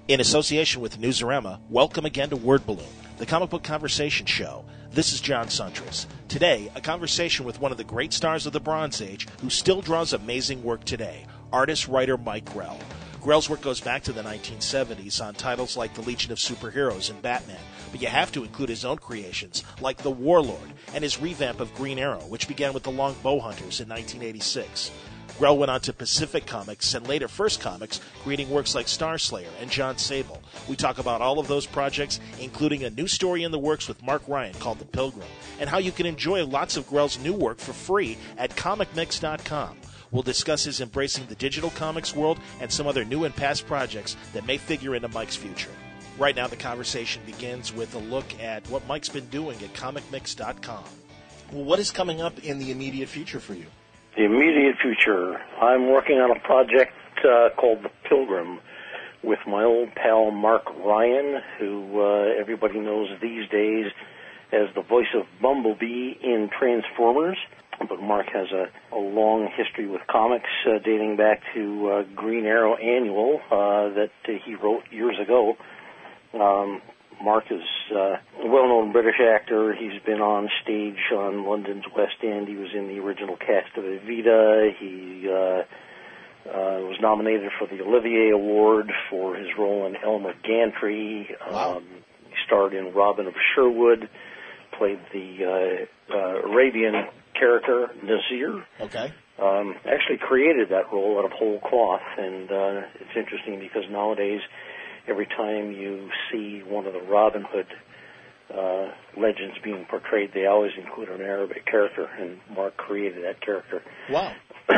In association with Newsarama, welcome again to Word Balloon, the comic book conversation show. This is John Suntress. Today, a conversation with one of the great stars of the Bronze Age who still draws amazing work today, artist-writer Mike Grell. Grell's work goes back to the 1970s on titles like The Legion of Superheroes and Batman, but you have to include his own creations like The Warlord and his revamp of Green Arrow, which began with the Long Bow Hunters in 1986. Grell went on to Pacific Comics and later First Comics, creating works like Star Slayer and John Sable. We talk about all of those projects, including a new story in the works with Mark Ryan called The Pilgrim, and how you can enjoy lots of Grell's new work for free at comicmix.com. We'll discuss his embracing the digital comics world and some other new and past projects that may figure into Mike's future. Right now, the conversation begins with a look at what Mike's been doing at comicmix.com. Well, what is coming up in the immediate future for you? The immediate future, I'm working on a project called The Pilgrim with my old pal Mark Ryan, who everybody knows these days as the voice of Bumblebee in Transformers. But Mark has a long history with comics dating back to Green Arrow Annual that he wrote years ago. Mark is a well-known British actor. He's been on stage on London's West End. He was in the original cast of Evita. He was nominated for the Olivier Award for his role in Elmer Gantry. Wow. He starred in Robin of Sherwood, played the Arabian character, Nazir. Okay. Actually created that role out of whole cloth, and it's interesting because nowadays every time you see one of the Robin Hood legends being portrayed, they always include an Arabic character, and Mark created that character. Wow.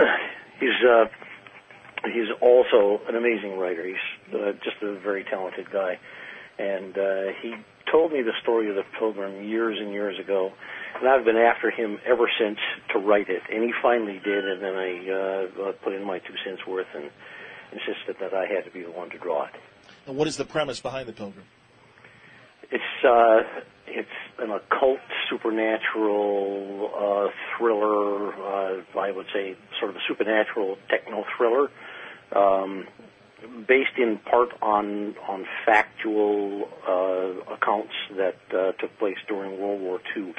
He's also an amazing writer. He's just a very talented guy. And he told me the story of The Pilgrim years and years ago, and I've been after him ever since to write it. And he finally did, and then I put in my 2 cents worth and insisted that I had to be the one to draw it. And what is the premise behind The Pilgrim? It's an occult, supernatural thriller. I would say sort of a supernatural techno thriller, based in part on factual accounts that took place during World War II.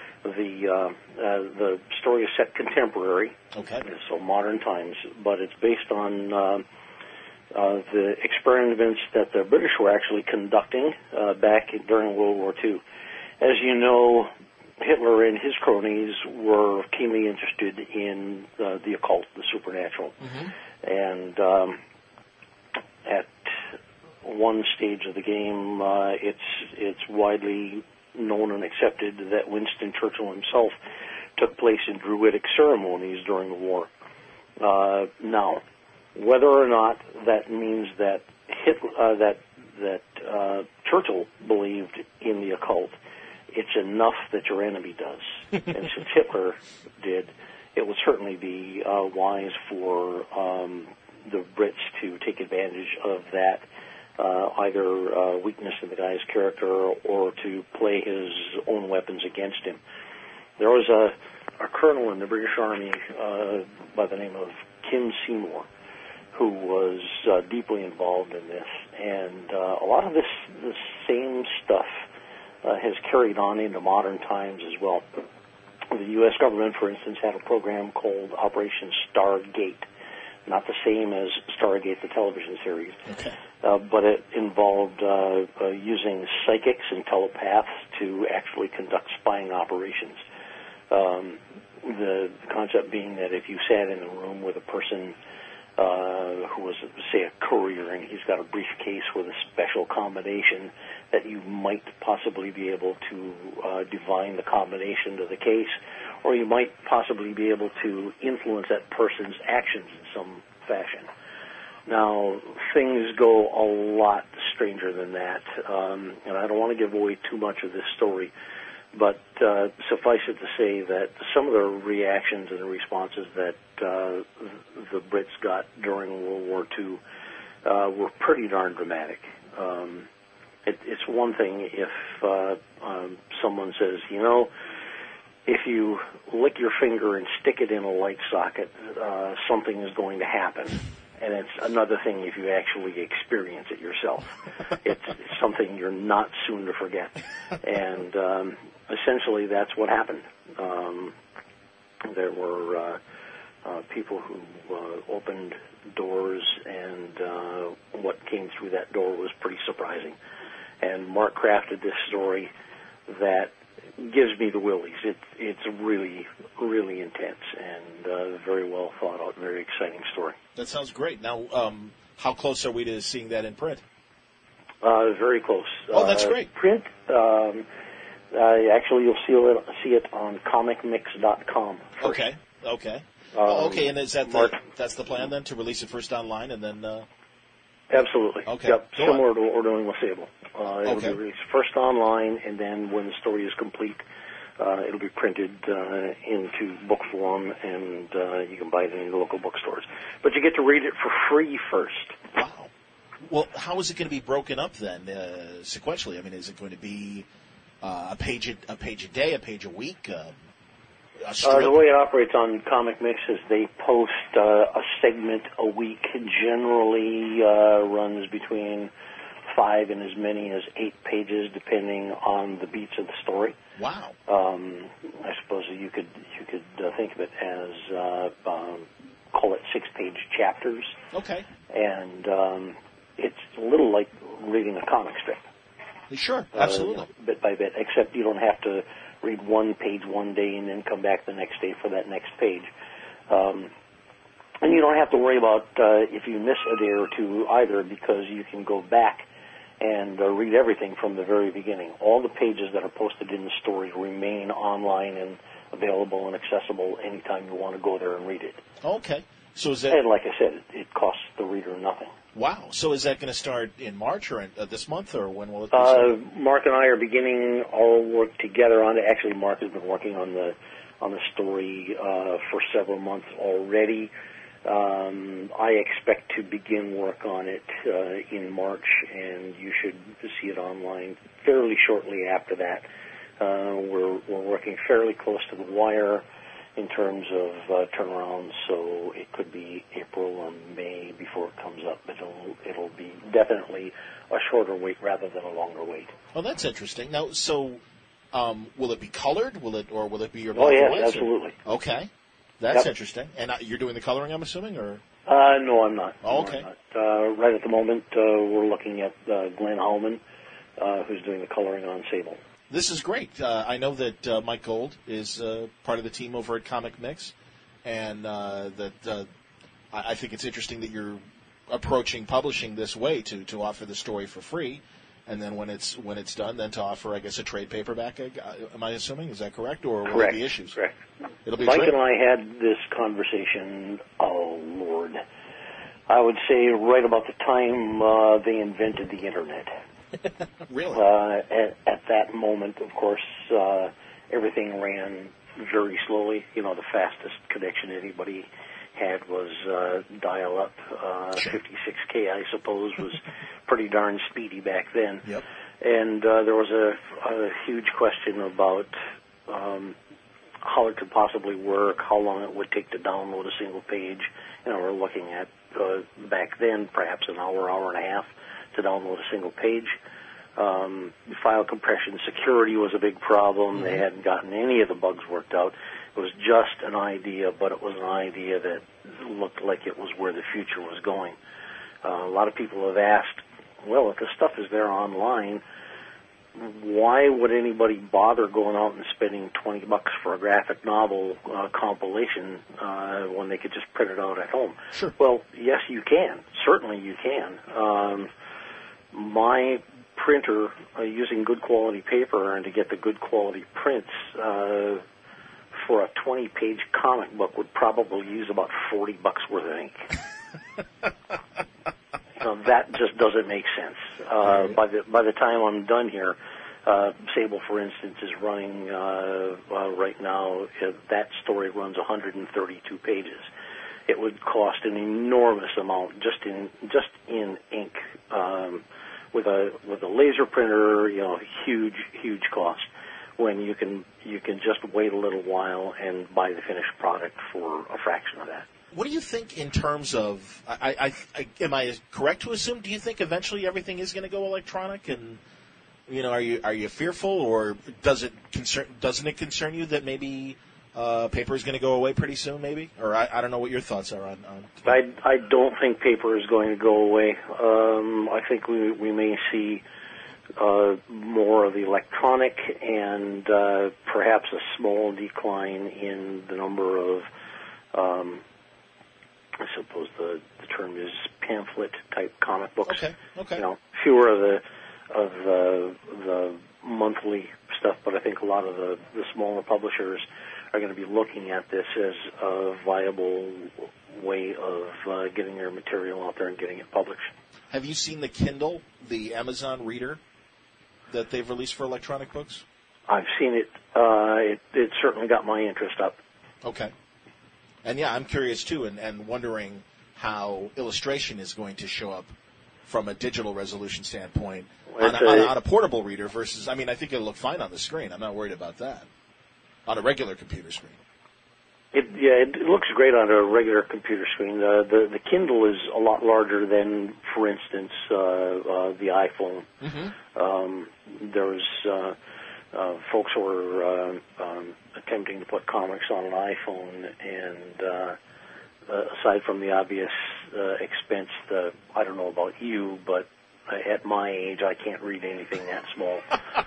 The story is set contemporary, okay, so modern times, but it's based on the experiments that the British were actually conducting back during World War II. As you know, Hitler and his cronies were keenly interested in the occult, the supernatural. Mm-hmm. And at one stage of the game, it's widely known and accepted that Winston Churchill himself took place in Druidic ceremonies during the war. Now, whether or not that means that Churchill believed in the occult, it's enough that your enemy does. And since Hitler did, it would certainly be wise for the Brits to take advantage of that, either weakness in the guy's character or to play his own weapons against him. There was a colonel in the British Army by the name of Kim Seymour, who was deeply involved in this, and a lot of this same stuff has carried on into modern times as well. The U.S. government, for instance, had a program called Operation Stargate, not the same as Stargate, the television series, okay, but it involved using psychics and telepaths to actually conduct spying operations. The concept being that if you sat in a room with a person who was, say, a courier, and he's got a briefcase with a special combination, that you might possibly be able to divine the combination to the case, or you might possibly be able to influence that person's actions in some fashion. Now, things go a lot stranger than that, and I don't want to give away too much of this story, but suffice it to say that some of the reactions and the responses that the Brits got during World War II were pretty darn dramatic. It's one thing if someone says, you know, if you lick your finger and stick it in a light socket, something is going to happen. and it's another thing if you actually experience it yourself. It's something you're not soon to forget. And essentially that's what happened. There were people who opened doors, and what came through that door was pretty surprising. And Mark crafted this story that gives me the willies. It's really, really intense and very well thought out, very exciting story. That sounds great. Now, how close are we to seeing that in print? Very close. Oh, that's great. Print, actually you'll see it on comicmix.com first. Okay. And is that that's the plan then, to release it first online and then... Absolutely. Okay. Yep. Go Similar on. to what we're doing with Sable. It'll be released first online, and then when the story is complete, it'll be printed into book form, and you can buy it in the local bookstores. But you get to read it for free first. Wow. Well, how is it going to be broken up then, sequentially? I mean, is it going to be a page a day, a page a week? The way it operates on Comic Mix is they post a segment a week. Generally runs between 5 and as many as 8 pages, depending on the beats of the story. Wow. I suppose you could think of it as call it 6-page chapters. Okay. And it's a little like reading a comic strip. Sure, absolutely. Bit by bit, except you don't have to read one page one day and then come back the next day for that next page. And you don't have to worry about if you miss a day or two either, because you can go back and read everything from the very beginning. All the pages that are posted in the story remain online and available and accessible anytime you want to go there and read it. Okay. So is that... And like I said, it costs the reader nothing. Wow. So is that going to start in March or this month, or when will it be? Mark and I are beginning our work together on it. Actually, Mark has been working on the story for several months already. I expect to begin work on it in March, and you should see it online fairly shortly after that. We're working fairly close to the wire in terms of turnaround, so it could be April or May before it comes up. But it'll be definitely a shorter wait rather than a longer wait. Oh, that's interesting. Now, so will it be colored? Will it be your? Oh yes, absolutely. Okay, that's interesting. And you're doing the coloring, I'm assuming, or? No, I'm not. Oh, okay. No, I'm not. Right at the moment, we're looking at Glenn Hallman, who's doing the coloring on Sable. This is great. I know that Mike Gold is part of the team over at Comic Mix, and that I think it's interesting that you're approaching publishing this way to offer the story for free, and then when it's done, then to offer, I guess, a trade paperback. Am I assuming? Is that correct, or will there be issues? Correct. It'll be Mike and I had this conversation. Oh Lord, I would say right about the time they invented the internet. Really? At that moment, of course, everything ran very slowly. You know, the fastest connection anybody had was dial-up. 56K, I suppose, was pretty darn speedy back then. Yep. And there was a huge question about how it could possibly work, how long it would take to download a single page. You know, we're looking at, back then, perhaps an hour and a half to download a single page. File compression security was a big problem. Mm-hmm. They hadn't gotten any of the bugs worked out. It was just an idea, but it was an idea that looked like it was where the future was going. A lot of people have asked, well, if the stuff is there online, why would anybody bother going out and spending $20 for a graphic novel compilation when they could just print it out at home? Sure. Well, yes, you can. Certainly you can. My printer, using good quality paper and to get the good quality prints for a 20-page comic book would probably use about $40 worth of ink. That just doesn't make sense. By the time I'm done here, Sable, for instance, is running right now. That story runs 132 pages. It would cost an enormous amount just in ink. With a laser printer, huge cost. When you can just wait a little while and buy the finished product for a fraction of that. What do you think in terms of? Am I correct to assume? Do you think eventually everything is going to go electronic? And are you fearful, or doesn't it concern you that maybe paper is going to go away pretty soon? Maybe, or I don't know what your thoughts are on. I don't think paper is going to go away. I think we may see more of the electronic and perhaps a small decline in the number of. I suppose the term is pamphlet type comic books. Okay. Fewer of the monthly stuff, but I think a lot of the smaller publishers are going to be looking at this as a viable way of getting their material out there and getting it published. Have you seen the Kindle, the Amazon Reader that they've released for electronic books? I've seen it. It certainly got my interest up. Okay. And I'm curious too, and wondering how illustration is going to show up from a digital resolution standpoint on a portable reader versus, I think it'll look fine on the screen. I'm not worried about that. On a regular computer screen. It looks great on a regular computer screen. The Kindle is a lot larger than, for instance, the iPhone. Mm-hmm. There's folks who are attempting to put comics on an iPhone, and aside from the obvious expense, I don't know about you, but at my age, I can't read anything that small.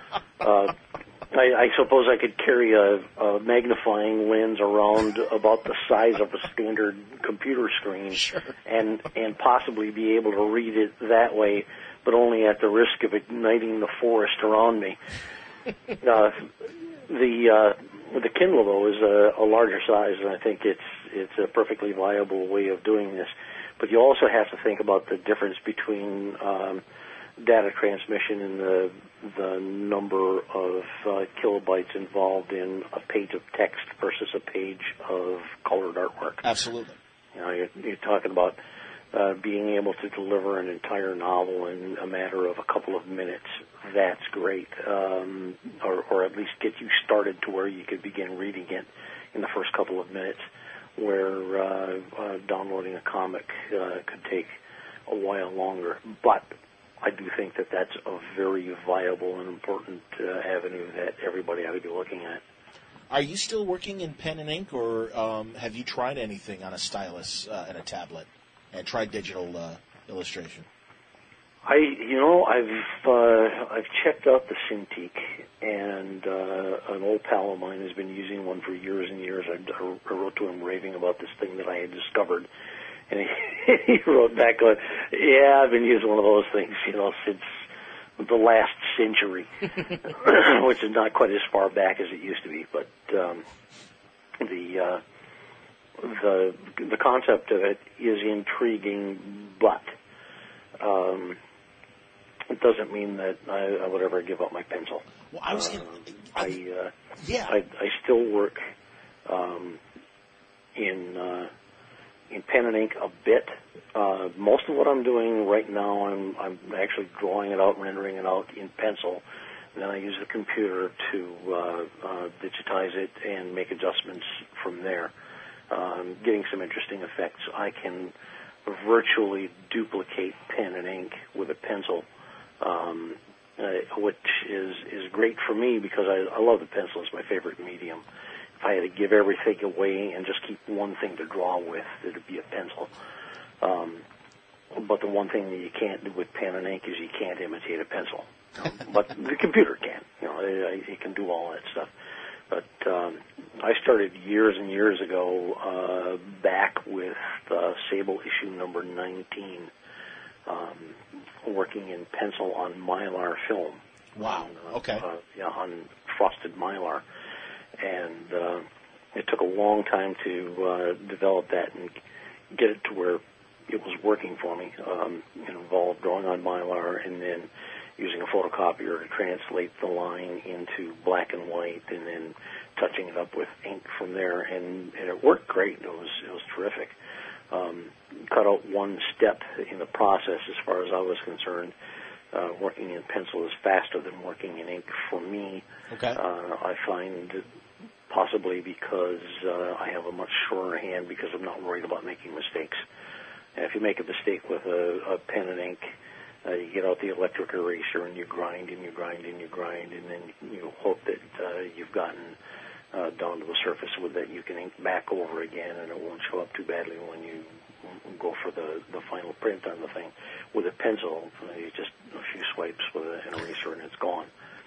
I suppose I could carry a magnifying lens around about the size of a standard computer screen, sure, and possibly be able to read it that way, but only at the risk of igniting the forest around me. The Kindle, though, is a larger size, and I think it's a perfectly viable way of doing this. But you also have to think about the difference between data transmission and the number of kilobytes involved in a page of text versus a page of colored artwork. Absolutely. You're talking about being able to deliver an entire novel in a matter of a couple of minutes. That's great, or at least get you started to where you could begin reading it in the first couple of minutes, where downloading a comic could take a while longer. But I do think that that's a very viable and important avenue that everybody ought to be looking at. Are you still working in pen and ink, or have you tried anything on a stylus and a tablet, and tried digital illustration? I've checked out the Cintiq, and an old pal of mine has been using one for years and years. I wrote to him raving about this thing that I had discovered, and he wrote back, going, "Yeah, I've been using one of those things, since the last century," which is not quite as far back as it used to be. But the concept of it is intriguing, but it doesn't mean that I would ever give up my pencil. Well, I was going I still work in pen and ink a bit. Most of what I'm doing right now, I'm actually drawing it out, rendering it out in pencil. And then I use the computer to digitize it and make adjustments from there. Getting some interesting effects. I can virtually duplicate pen and ink with a pencil, which is great for me because I love the pencil. It's my favorite medium. If I had to give everything away and just keep one thing to draw with, it would be a pencil. But the one thing that you can't do with pen and ink is you can't imitate a pencil. But the computer can. It can do all that stuff. But I started years and years ago back with Sable issue number 19, working in pencil on Mylar film. Wow. Okay. On frosted Mylar. And it took a long time to develop that and get it to where it was working for me. It involved drawing on Mylar and then using a photocopier to translate the line into black and white, and then touching it up with ink from there, and it worked great. It was terrific. Cut out one step in the process as far as I was concerned. Working in pencil is faster than working in ink for me. Okay. I find possibly because I have a much surer hand because I'm not worried about making mistakes. And if you make a mistake with a pen and ink, you get out the electric eraser and you grind and you grind and you grind, and then you hope that you've gotten down to the surface with that you can ink back over again, and it won't show up too badly when you go for the final print on the thing. With a pencil, you just a few swipes with an eraser and it's gone,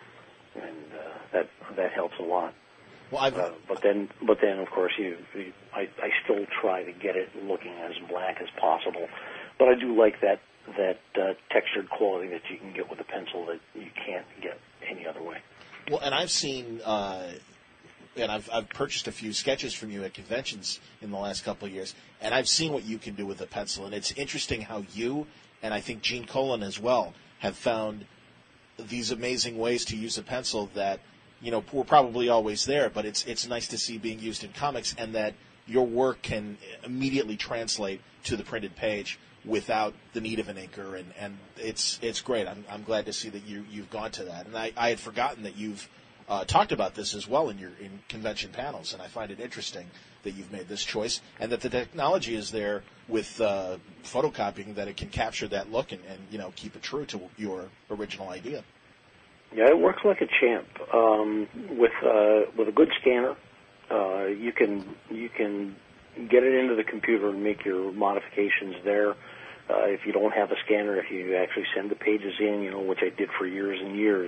and that helps a lot. Well, but then of course I still try to get it looking as black as possible, but I do like that textured quality that you can get with a pencil that you can't get any other way. Well, and I've seen, and I've purchased a few sketches from you at conventions in the last couple of years, and I've seen what you can do with a pencil, and it's interesting how you, and I think Gene Colan as well, have found these amazing ways to use a pencil that, were probably always there, but it's nice to see being used in comics, and that your work can immediately translate to the printed page without the need of an inker, and it's great. I'm glad to see that you've gone to that, and I had forgotten that you've talked about this as well in convention panels, and I find it interesting that you've made this choice and that the technology is there with photocopying that it can capture that look and keep it true to your original idea. Yeah, it works like a champ. With a good scanner, you can get it into the computer and make your modifications there. If you don't have a scanner, if you actually send the pages in, which I did for years and years,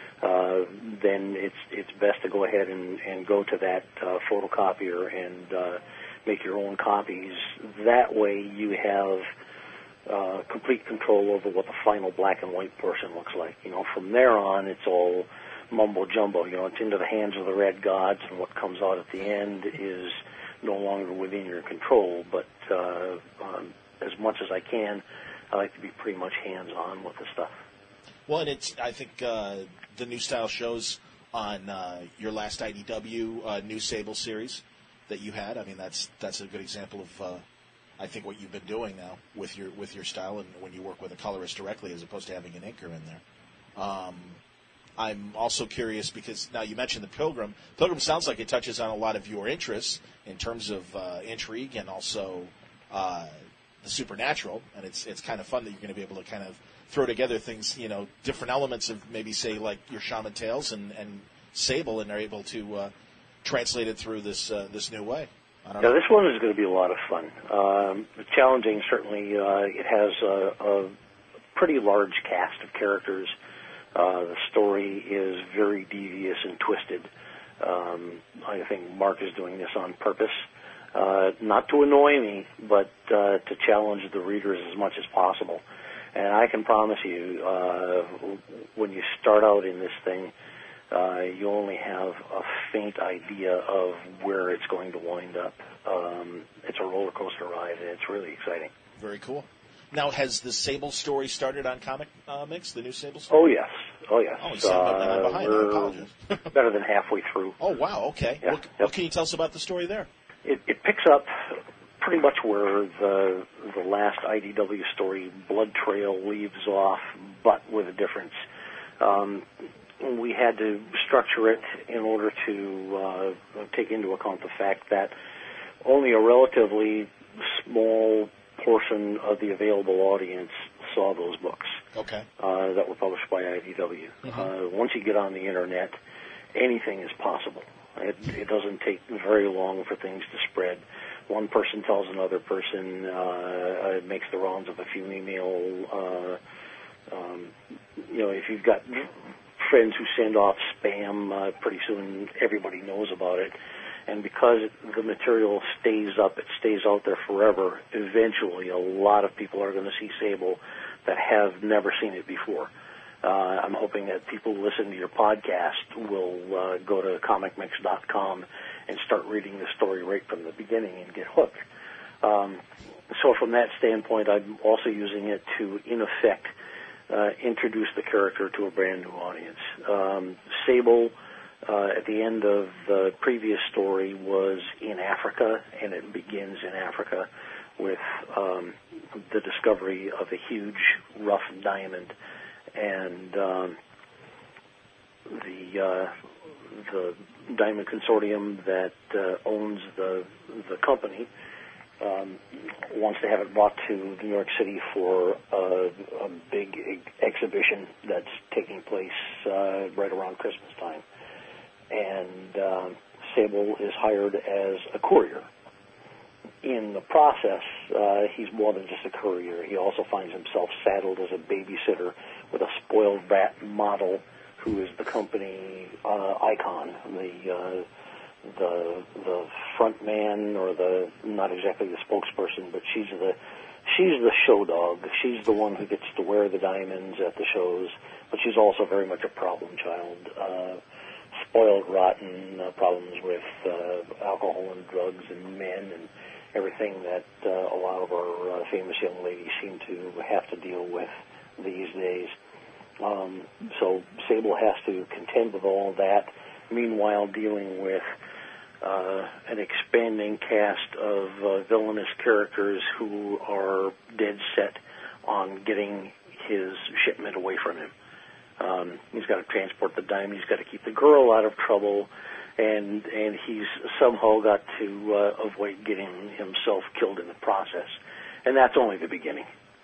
then it's best to go ahead and go to that photocopier and make your own copies. That way you have complete control over what the final black and white portion looks like. From there on, it's all mumbo jumbo. It's into the hands of the red gods, and what comes out at the end is no longer within your control. But as much as I can, I like to be pretty much hands-on with the stuff. Well, and I think the new style shows on your last IDW New Sable series that you had. I mean, that's a good example of I think what you've been doing now with your style, and when you work with a colorist directly as opposed to having an inker in there. I'm also curious because now you mentioned the Pilgrim. Pilgrim sounds like it touches on a lot of your interests in terms of intrigue and also the supernatural, and it's kind of fun that you're going to be able to kind of throw together things, different elements of maybe say like your Shaman Tales and Sable, and are able to translate it through this new way. I don't know. This one is going to be a lot of fun. Challenging, certainly. It has a pretty large cast of characters. The story is very devious and twisted. I think Mark is doing this on purpose, not to annoy me, but to challenge the readers as much as possible. And I can promise you, when you start out in this thing, you only have a faint idea of where it's going to wind up. It's a roller coaster ride, and it's really exciting. Very cool. Now, has the Sable story started on Comic Mix, the new Sable story? Oh, yes. Oh, I'm behind. I apologize. Better than halfway through. Oh, wow, okay. Yeah. What can you tell us about the story there? It picks up pretty much where the last IDW story, Blood Trail, leaves off, but with a difference. We had to structure it in order to take into account the fact that only a relatively small portion of the available audience saw those books. Okay. That were published by IDW. Mm-hmm. Once you get on the internet, anything is possible. It doesn't take very long for things to spread. One person tells another person, it makes the rounds of a few email. If you've got friends who send off spam, pretty soon everybody knows about it. And because the material stays up, it stays out there forever, eventually a lot of people are going to see Sable that have never seen it before. I'm hoping that people who listen to your podcast will go to comicmix.com and start reading the story right from the beginning and get hooked. So from that standpoint, I'm also using it to, in effect, introduce the character to a brand new audience. Sable, at the end of the previous story, was in Africa, and it begins in Africa with the discovery of a huge rough diamond. And the Diamond Consortium that owns the company wants to have it brought to New York City for a big exhibition that's taking place right around Christmas time. And Sable is hired as a courier. In the process, he's more than just a courier. He also finds himself saddled as a babysitter with a spoiled brat model who is the company icon, the front man, or the, not exactly the spokesperson, but she's the show dog. She's the one who gets to wear the diamonds at the shows, but she's also very much a problem child. Spoiled, rotten, problems with alcohol and drugs and men and everything that a lot of our famous young ladies seem to have to deal with these days. So Sable has to contend with all that, meanwhile dealing with an expanding cast of villainous characters who are dead set on getting his shipment away from him. He's got to transport the diamond. He's got to keep the girl out of trouble, and he's somehow got to avoid getting himself killed in the process. And that's only the beginning.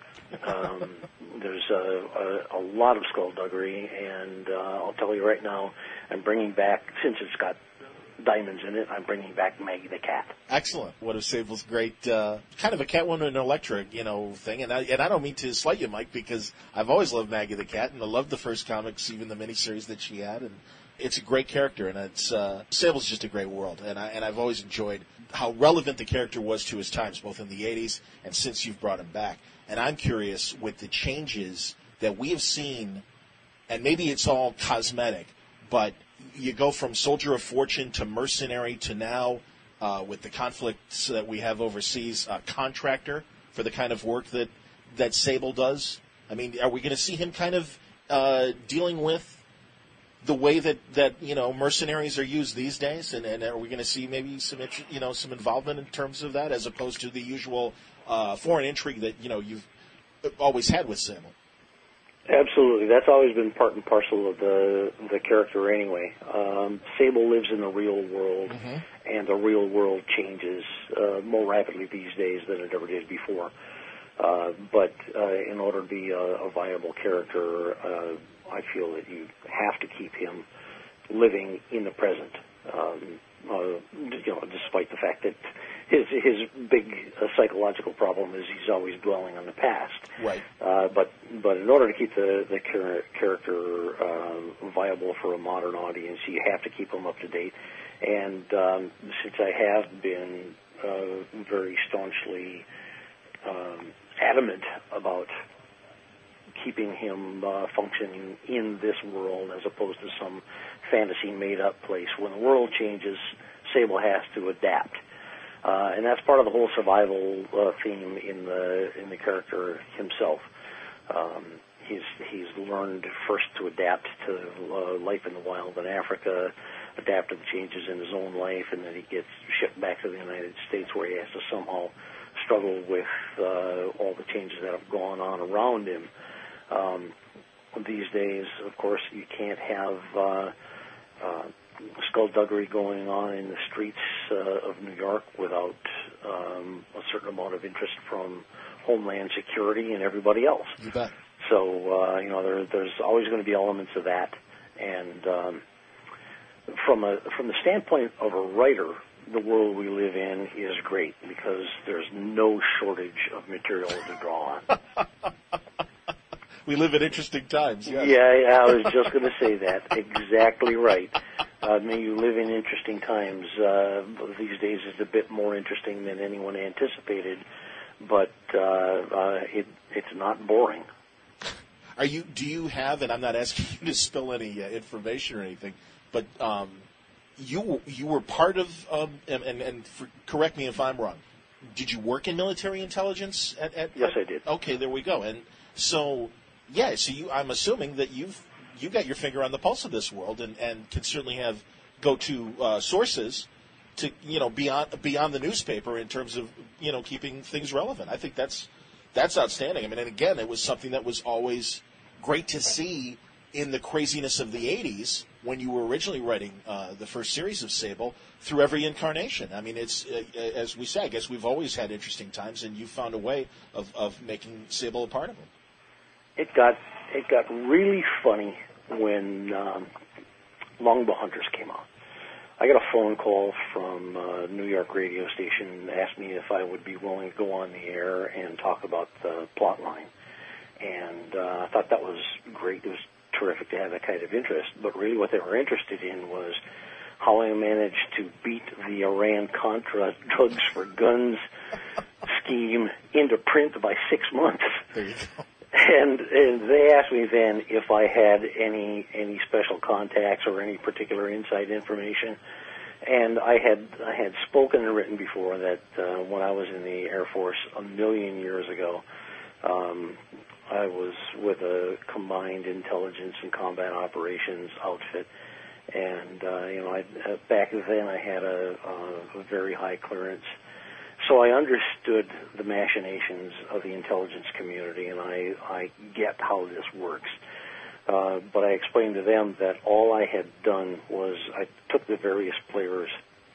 There's a lot of skullduggery, and I'll tell you right now, I'm bringing back, since it's got diamonds in it, I'm bringing back Maggie the Cat. Excellent. One of Sable's great, kind of a Catwoman and Elektra, thing. And I don't mean to slight you, Mike, because I've always loved Maggie the Cat, and I loved the first comics, even the miniseries that she had. And it's a great character, and it's Sable's just a great world. And I've always enjoyed how relevant the character was to his times, both in the 80s and since you've brought him back. And I'm curious, with the changes that we have seen, and maybe it's all cosmetic, but you go from Soldier of Fortune to Mercenary to now, with the conflicts that we have overseas, Contractor for the kind of work that Sable does. I mean, are we going to see him kind of dealing with the way that mercenaries are used these days? And are we going to see maybe some involvement in terms of that, as opposed to the usual foreign intrigue that you've always had with Sable? Absolutely. That's always been part and parcel of the character anyway. Sable lives in the real world, mm-hmm. and the real world changes more rapidly these days than it ever did before. But in order to be a viable character, I feel that you have to keep him living in the present, despite the fact that his big psychological problem is he's always dwelling on the past. Right. But in order to keep the character viable for a modern audience, you have to keep him up to date. And since I have been very staunchly adamant about keeping him functioning in this world as opposed to some fantasy made-up place, when the world changes, Sable has to adapt. And that's part of the whole survival theme in the character himself. He's learned first to adapt to life in the wild in Africa, adapt to the changes in his own life, and then he gets shipped back to the United States, where he has to somehow struggle with all the changes that have gone on around him. These days, of course, you can't have skullduggery going on in the streets of New York without a certain amount of interest from Homeland Security and everybody else. You bet. So there's always going to be elements of that, and from the standpoint of a writer, the world we live in is great because there's no shortage of material to draw on. We live in interesting times. Yes. Yeah, I was just going to say that. Exactly right. You live in interesting times. These days is a bit more interesting than anyone anticipated, but it's not boring. Do you have, and I'm not asking you to spill any information or anything, but you were part of, correct me if I'm wrong, did you work in military intelligence? Yes, I did. Okay, there we go. And so, I'm assuming that you got your finger on the pulse of this world and can certainly have go-to sources to, beyond the newspaper in terms of, keeping things relevant. I think that's outstanding. I mean, and again, it was something that was always great to see in the craziness of the 80s when you were originally writing the first series of Sable through every incarnation. I mean, it's as we say, I guess we've always had interesting times, and you found a way of making Sable a part of them. It got really funny when Longbow Hunters came out. I got a phone call from a New York radio station, asked me if I would be willing to go on the air and talk about the plot line. And I thought that was great. It was terrific to have that kind of interest. But really what they were interested in was how I managed to beat the Iran-Contra drugs for guns scheme into print by 6 months. There you go. And they asked me then if I had any special contacts or any particular inside information. And I had spoken and written before that when I was in the Air Force a million years ago, I was with a combined intelligence and combat operations outfit. And, back then I had a very high clearance. So I understood the machinations of the intelligence community, and I get how this works. But I explained to them that all I had done was I took the various players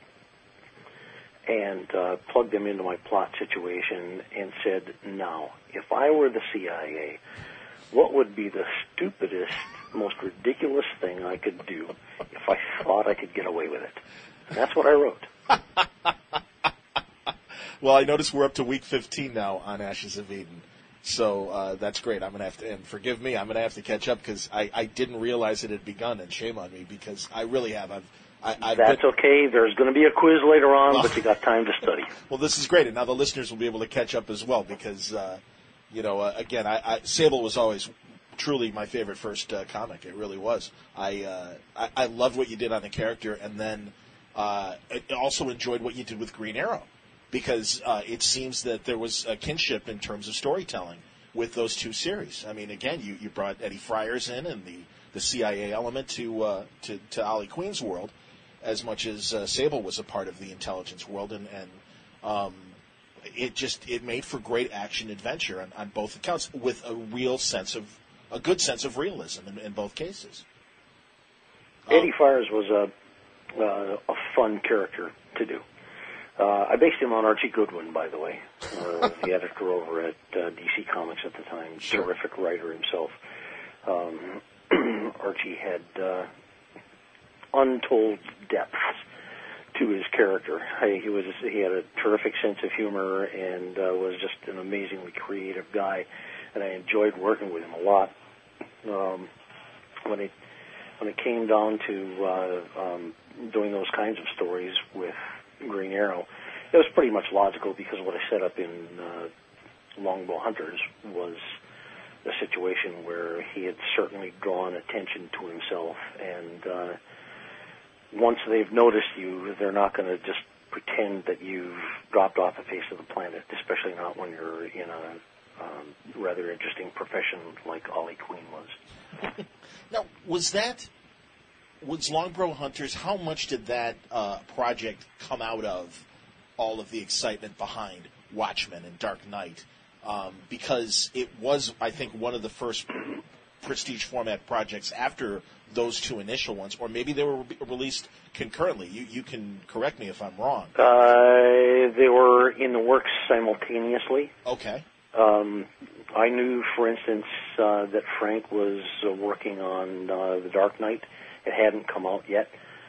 and plugged them into my plot situation and said, now, if I were the CIA, what would be the stupidest, most ridiculous thing I could do if I thought I could get away with it? And that's what I wrote. Well, I notice we're up to week 15 now on Ashes of Eden, so that's great. I'm going to have to, and forgive me, I'm going to have to catch up because I didn't realize it had begun, and shame on me because I really have. That's okay. There's going to be a quiz later on, but you got time to study. Well, this is great, and now the listeners will be able to catch up as well because, again, Sable was always truly my favorite first comic. It really was. I loved what you did on the character, and then I also enjoyed what you did with Green Arrow. Because it seems that there was a kinship in terms of storytelling with those two series. I mean, again, you brought Eddie Friars in and the CIA element to Ollie Queen's world as much as Sable was a part of the intelligence world, and it made for great action adventure on both accounts with a good sense of realism in both cases. Eddie Friars was a fun character to do. I based him on Archie Goodwin, by the way, the editor over at DC Comics at the time. Sure. Terrific writer himself. Archie had untold depths to his character. He had a terrific sense of humor and was just an amazingly creative guy, and I enjoyed working with him a lot. When it came down to doing those kinds of stories with Green Arrow, it was pretty much logical because what I set up in Longbow Hunters was a situation where he had certainly drawn attention to himself, and once they've noticed you, they're not going to just pretend that you've dropped off the face of the planet, especially not when you're in a rather interesting profession like Ollie Queen was. Now, was Longbow Hunters, how much did that project come out of all of the excitement behind Watchmen and Dark Knight? Because it was, I think, one of the first prestige format projects after those two initial ones, or maybe they were released concurrently. You can correct me if I'm wrong. They were in the works simultaneously. Okay. I knew, for instance, that Frank was working on The Dark Knight. It hadn't come out yet.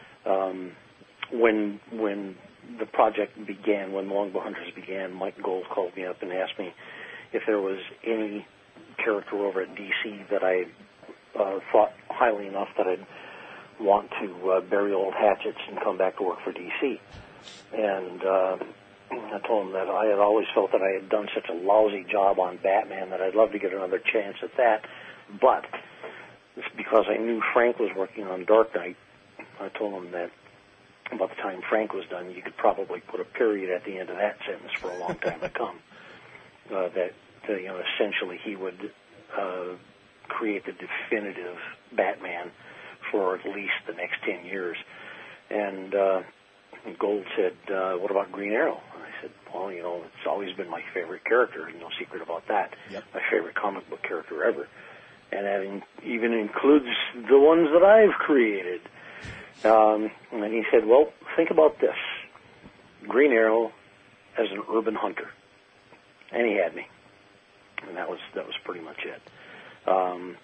When the project began, when Longbow Hunters began, Mike Gold called me up and asked me if there was any character over at DC that I thought highly enough that I'd want to bury old hatchets and come back to work for DC. And I told him that I had always felt that I had done such a lousy job on Batman that I'd love to get another chance at that. But because I knew Frank was working on Dark Knight, I told him that by the time Frank was done, you could probably put a period at the end of that sentence for a long time to come. Essentially he would create the definitive Batman for at least the next 10 years. And Gold said, what about Green Arrow? And I said, well, it's always been my favorite character, no secret about that. Yep. My favorite comic book character ever. and that even includes the ones that I've created. And he said, well, think about this. Green Arrow as an urban hunter. And he had me. And that was pretty much it. I'm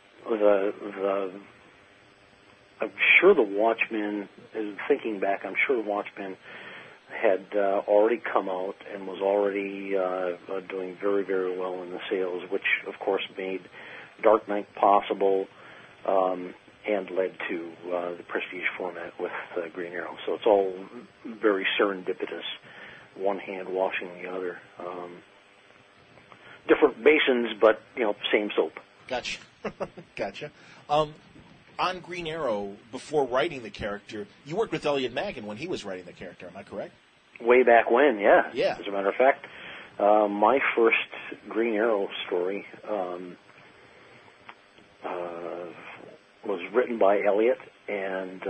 sure the Watchmen, thinking back, I'm sure the Watchmen had already come out and was already doing very, very well in the sales, which, of course, made Dark Knight possible and led to the Prestige format with Green Arrow. So it's all very serendipitous, one hand washing the other. Different basins, but, same soap. Gotcha. Gotcha. On Green Arrow, before writing the character, you worked with Elliot Maggin when he was writing the character, am I correct? Way back when, yeah. Yeah. As a matter of fact, my first Green Arrow story was written by Elliot, and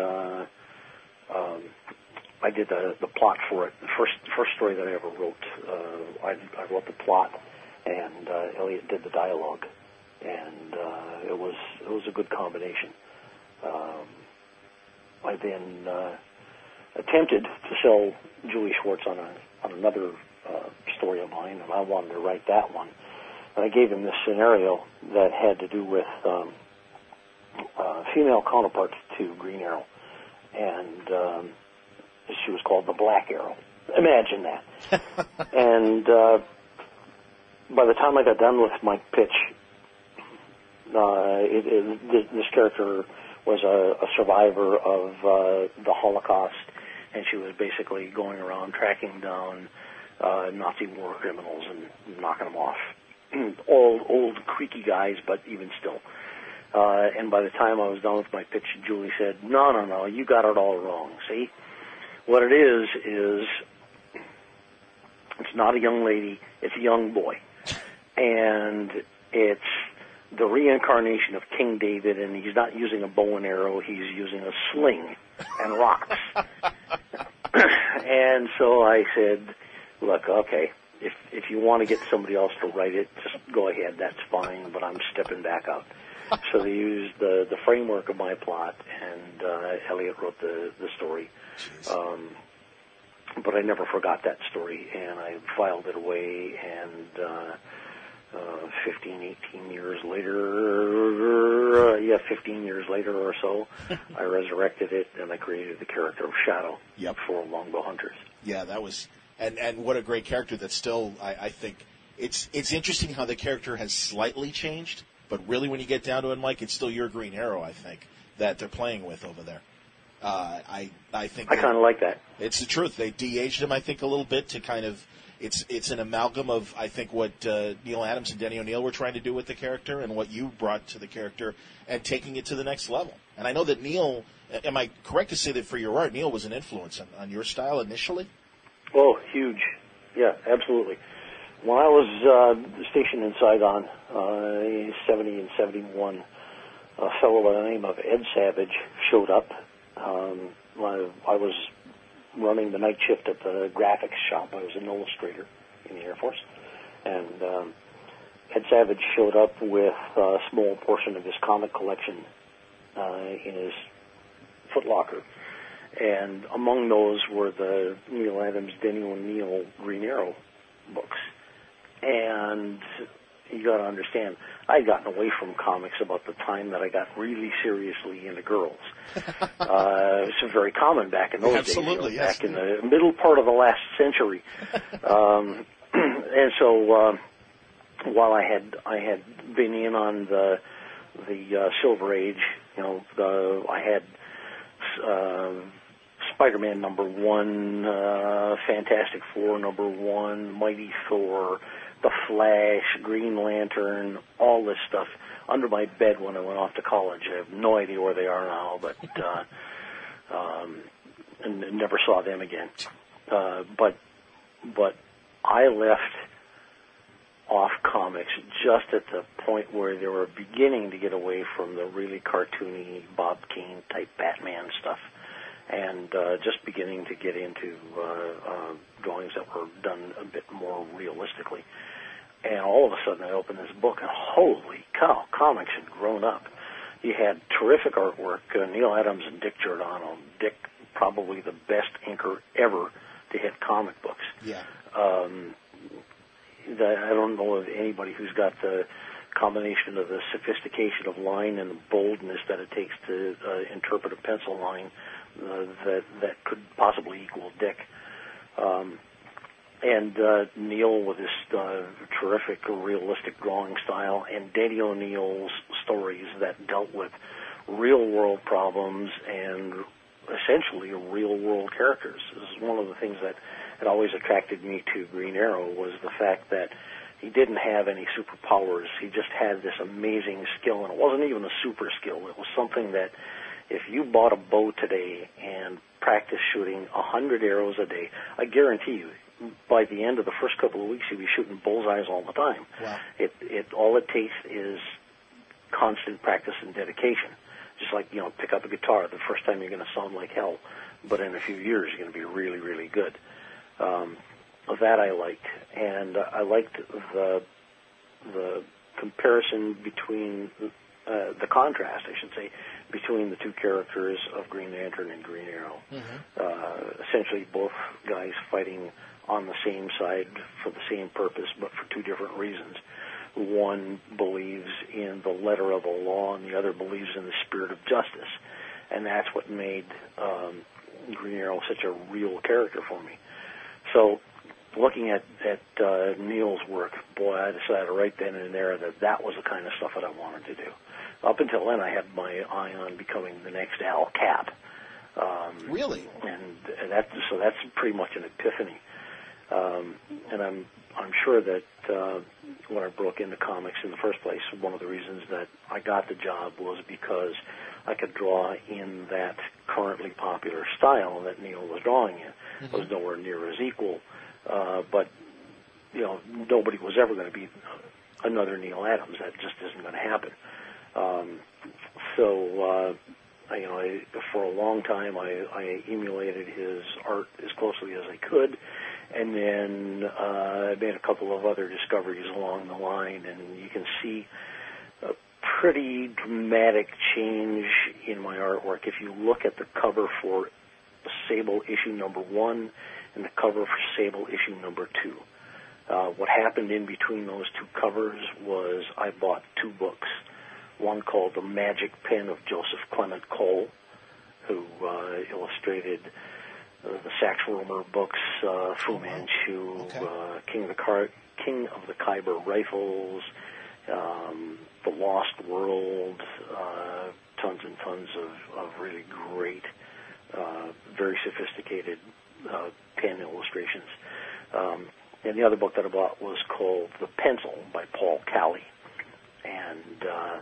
I did the plot for it. The first story that I ever wrote, I wrote the plot, and Elliot did the dialogue, and it was a good combination. I then attempted to sell Julie Schwartz on another story of mine, and I wanted to write that one. And I gave him this scenario that had to do with female counterparts to Green Arrow, and she was called the Black Arrow. Imagine that. And by the time I got done with my pitch, this character was a survivor of the Holocaust, and she was basically going around tracking down Nazi war criminals and knocking them off. Old, creaky guys, but even still. And by the time I was done with my pitch, Julie said, no, you got it all wrong. See? What it is it's not a young lady, it's a young boy. And it's the reincarnation of King David, and he's not using a bow and arrow, he's using a sling and rocks. And so I said, look, okay, if you want to get somebody else to write it, just go ahead, that's fine, but I'm stepping back out. So they used the framework of my plot, and Elliot wrote the story. But I never forgot that story, and I filed it away, and 15 years later or so, I resurrected it, and I created the character of Shadow for Longbow Hunters. Yeah, that was, and what a great character that still, I think, it's interesting how the character has slightly changed, but really when you get down to it, Mike, it's still your Green Arrow, I think, that they're playing with over there. I think I kind of like that. It's the truth. They de-aged him, I think, a little bit to kind of. It's an amalgam of, I think, what Neil Adams and Denny O'Neil were trying to do with the character and what you brought to the character and taking it to the next level. And I know that Neil, am I correct to say that for your art, Neil was an influence on your style initially? Oh, huge. Yeah, absolutely. When I was stationed in Saigon, 70 and 71, a fellow by the name of Ed Savage showed up. I was running the night shift at the graphics shop. I was an illustrator in the Air Force. And Ed Savage showed up with a small portion of his comic collection in his footlocker. And among those were the Neil Adams, Denny O'Neil Green Arrow books. And you got to understand, I'd gotten away from comics about the time that I got really seriously into girls. It was very common back in those Absolutely, days, yes. Back in the middle part of the last century. And so while I had been in on the Silver Age, I had Spider-Man #1, Fantastic Four #1, Mighty Thor, The Flash, Green Lantern, all this stuff under my bed when I went off to college. I have no idea where they are now, but and never saw them again. But I left off comics just at the point where they were beginning to get away from the really cartoony Bob Kane type Batman stuff, and just beginning to get into drawings that were done a bit more realistically. And all of a sudden I opened this book, and holy cow, comics had grown up. You had terrific artwork, Neil Adams and Dick Giordano. Dick, probably the best inker ever to hit comic books. Yeah. I don't know of anybody who's got the combination of the sophistication of line and the boldness that it takes to interpret a pencil line that could possibly equal Dick. And Neil with his terrific realistic drawing style, and Denny O'Neill's stories that dealt with real-world problems and essentially real-world characters. This is one of the things that had always attracted me to Green Arrow, was the fact that he didn't have any superpowers. He just had this amazing skill, and it wasn't even a super skill. It was something that if you bought a bow today and practiced shooting 100 arrows a day, I guarantee you, by the end of the first couple of weeks, you'll be shooting bullseyes all the time. Wow. All it takes is constant practice and dedication. Just like, pick up a guitar. The first time you're going to sound like hell, but in a few years you're going to be really, really good. That I liked, and I liked the comparison between the contrast, I should say, between the two characters of Green Lantern and Green Arrow. Mm-hmm. Essentially, both guys fighting on the same side for the same purpose, but for two different reasons. One believes in the letter of the law, and the other believes in the spirit of justice. And that's what made Green Arrow such a real character for me. So, looking at Neil's work, boy, I decided right then and there that was the kind of stuff that I wanted to do. Up until then, I had my eye on becoming the next Al Cap. Really? And that's pretty much an epiphany. And I'm sure that when I broke into comics in the first place, one of the reasons that I got the job was because I could draw in that currently popular style that Neil was drawing in. Mm-hmm. It was nowhere near as equal, but nobody was ever going to be another Neil Adams. That just isn't going to happen. For a long time, I emulated his art as closely as I could. And then I made a couple of other discoveries along the line, and you can see a pretty dramatic change in my artwork. If you look at the cover for Sable issue number 1 and the cover for Sable issue number 2, what happened in between those two covers was I bought two books, one called The Magic Pen of Joseph Clement Cole, who illustrated the Sax Rohmer books, Fu Manchu, okay. King of the Khyber Rifles, The Lost World, tons and tons of really great, very sophisticated pen illustrations. And the other book that I bought was called The Pencil by Paul Calley. And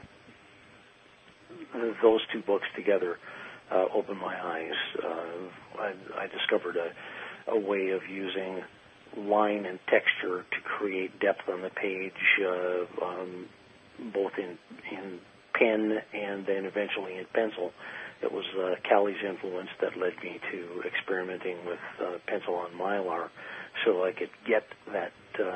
those two books together opened my eyes. I discovered a way of using line and texture to create depth on the page, both in pen and then eventually in pencil. It was Calley's influence that led me to experimenting with pencil on Mylar, so I could get that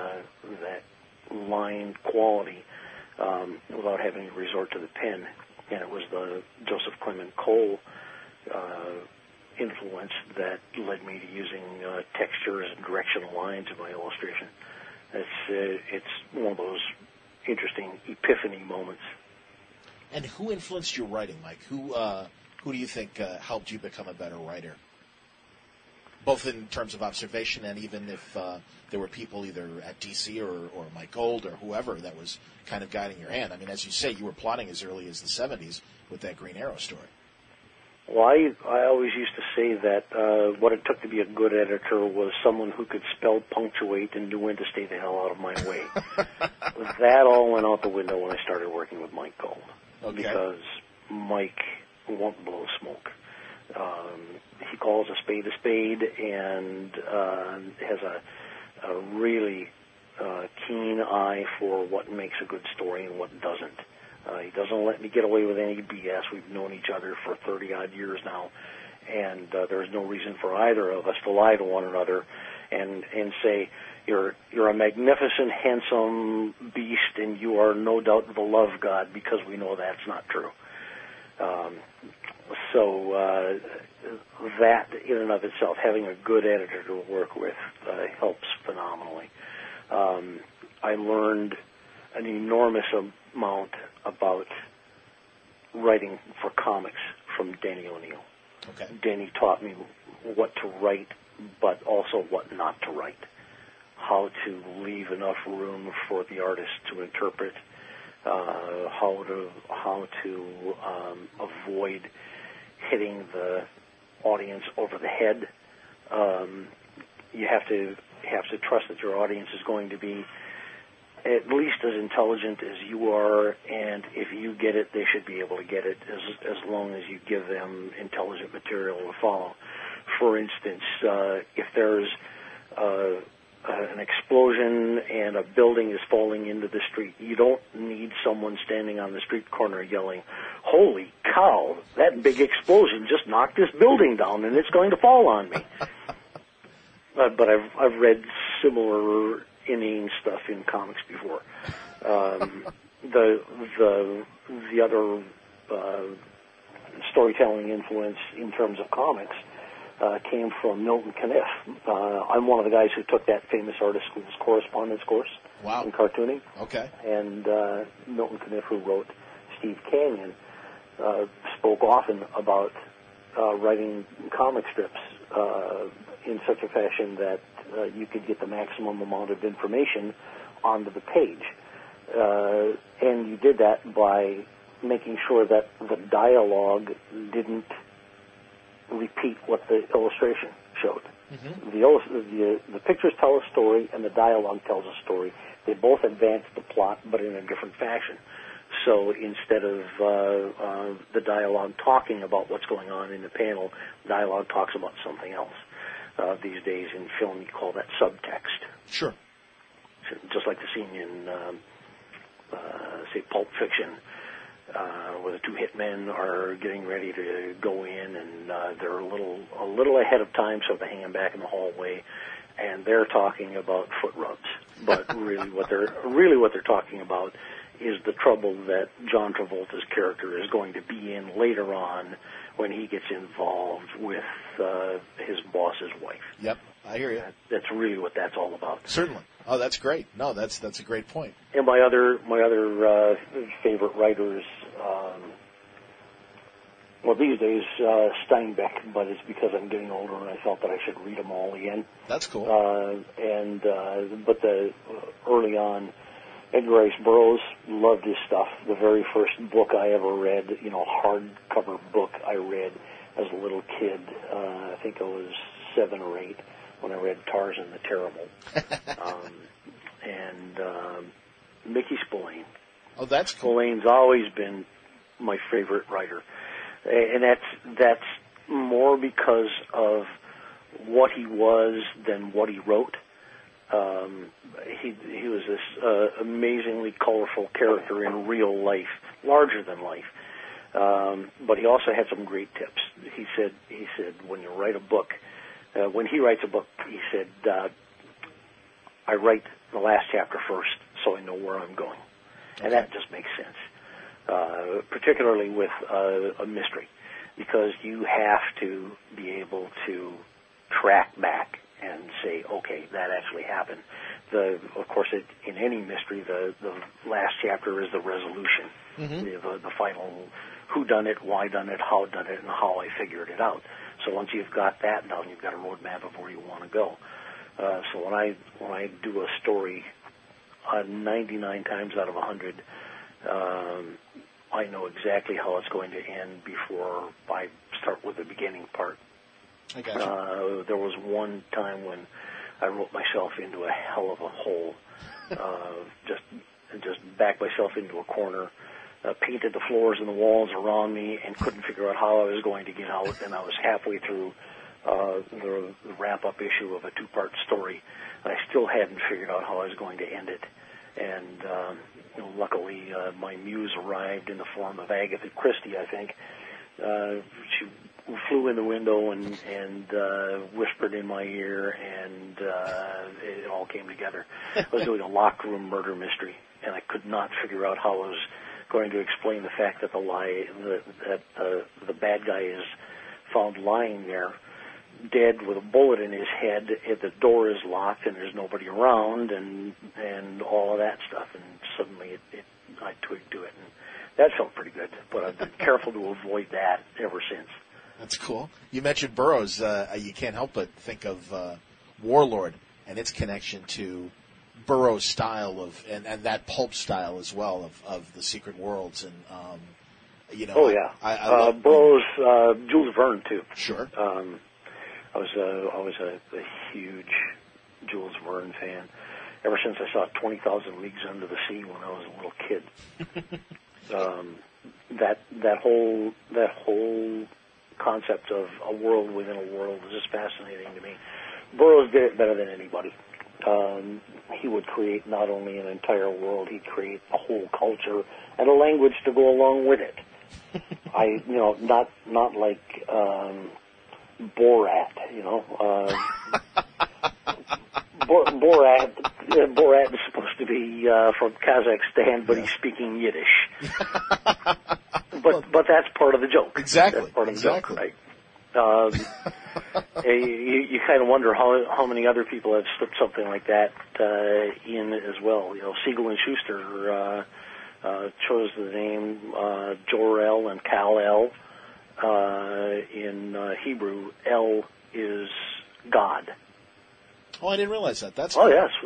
line quality without having to resort to the pen. And it was the Joseph Clement Cole influence that led me to using textures and directional lines in my illustration. It's one of those interesting epiphany moments. And who influenced your writing, Mike? Who do you think helped you become a better writer? Both in terms of observation and even if there were people either at DC or Mike Gold or whoever that was kind of guiding your hand. I mean, as you say, you were plotting as early as the 70s with that Green Arrow story. Well, I always used to say that what it took to be a good editor was someone who could spell punctuate and knew when to stay the hell out of my way. That all went out the window when I started working with Mike Gold. Okay. Because Mike won't blow smoke. He calls a spade and has a really keen eye for what makes a good story and what doesn't. He doesn't let me get away with any BS. We've known each other for 30-odd years now, and there's no reason for either of us to lie to one another and say, You're a magnificent, handsome beast, and you are no doubt the love god, because we know that's not true. So that in and of itself, having a good editor to work with, helps phenomenally. I learned an enormous amount about writing for comics from Danny O'Neill. Okay. Danny taught me what to write, but also what not to write, how to leave enough room for the artist to interpret, how to avoid hitting the audience over the head. You have to trust that your audience is going to be at least as intelligent as you are, and if you get it, they should be able to get it, as long as you give them intelligent material to follow. For instance, if there's an explosion and a building is falling into the street, you don't need someone standing on the street corner yelling, "Holy cow, that big explosion just knocked this building down and it's going to fall on me." But I've read similar inane stuff in comics before. The other storytelling influence in terms of comics came from Milton Caniff. I'm one of the guys who took that famous artist school's correspondence course in cartooning. Okay. And Milton Caniff, who wrote Steve Canyon, spoke often about writing comic strips in such a fashion that you could get the maximum amount of information onto the page. And you did that by making sure that the dialogue didn't repeat what the illustration showed. Mm-hmm. The pictures tell a story and the dialogue tells a story. They both advance the plot, but in a different fashion. So instead of the dialogue talking about what's going on in the panel, dialogue talks about something else. These days in film, you call that subtext. Sure. Just like the scene in, say, Pulp Fiction, where the two hitmen are getting ready to go in, and they're a little ahead of time, so they're hanging back in the hallway, and they're talking about foot rubs. But really, what they're talking about is the trouble that John Travolta's character is going to be in later on when he gets involved with his boss's wife. Yep, I hear you. That's really what that's all about. Certainly. Oh, that's great. No, that's a great point. And my other favorite writers, well, these days Steinbeck, but it's because I'm getting older and I felt that I should read them all again. That's cool. But early on, Edgar Rice Burroughs, loved his stuff. The very first book I ever read, hardcover book I read as a little kid, I think I was 7 or 8 when I read Tarzan the Terrible. Mickey Spillane. Oh, that's cool. Spillane's always been my favorite writer. And that's more because of what he was than what he wrote. He was this amazingly colorful character in real life, larger than life. But he also had some great tips. He said when you write a book, when he writes a book, he said, I write the last chapter first so I know where I'm going. And that just makes sense, particularly with a mystery, because you have to be able to track back and say, okay, that actually happened. Of course, in any mystery, the last chapter is the resolution, the final who done it, why done it, how done it, and how I figured it out. So once you've got that down, you've got a roadmap of where you want to go. So when I do a story, 99 times out of 100, I know exactly how it's going to end before I start with the beginning part. I got you. There was one time when I wrote myself into a hell of a hole, just backed myself into a corner, painted the floors and the walls around me, and couldn't figure out how I was going to get out. And I was halfway through the wrap-up issue of a 2-part story, and I still hadn't figured out how I was going to end it. And luckily, my muse arrived in the form of Agatha Christie, I think, she flew in the window and whispered in my ear, and it all came together. I was doing a locked room murder mystery, and I could not figure out how I was going to explain the fact that the bad guy is found lying there, dead with a bullet in his head. The door is locked, and there's nobody around, and all of that stuff. And suddenly, I twigged to it, and that felt pretty good. But I've been careful to avoid that ever since. That's cool. You mentioned Burroughs. You can't help but think of Warlord and its connection to Burroughs' style and that pulp style as well of the Secret Worlds, and Oh yeah, I love Burroughs, Jules Verne too. Sure. I was a huge Jules Verne fan ever since I saw 20,000 Leagues Under the Sea when I was a little kid. That whole concept of a world within a world is just fascinating to me. Burroughs did it better than anybody. He would create not only an entire world, he'd create a whole culture and a language to go along with it. Not like Borat, Borat is supposed to be from Kazakhstan, but he's speaking Yiddish. But that's part of the joke. Exactly. That's part of the joke, right? You kind of wonder how many other people have slipped something like that in as well. Siegel and Schuster chose the name Jor-El and Kal-El. In Hebrew, El is God. Oh, I didn't realize that. That's cool. Oh, yes.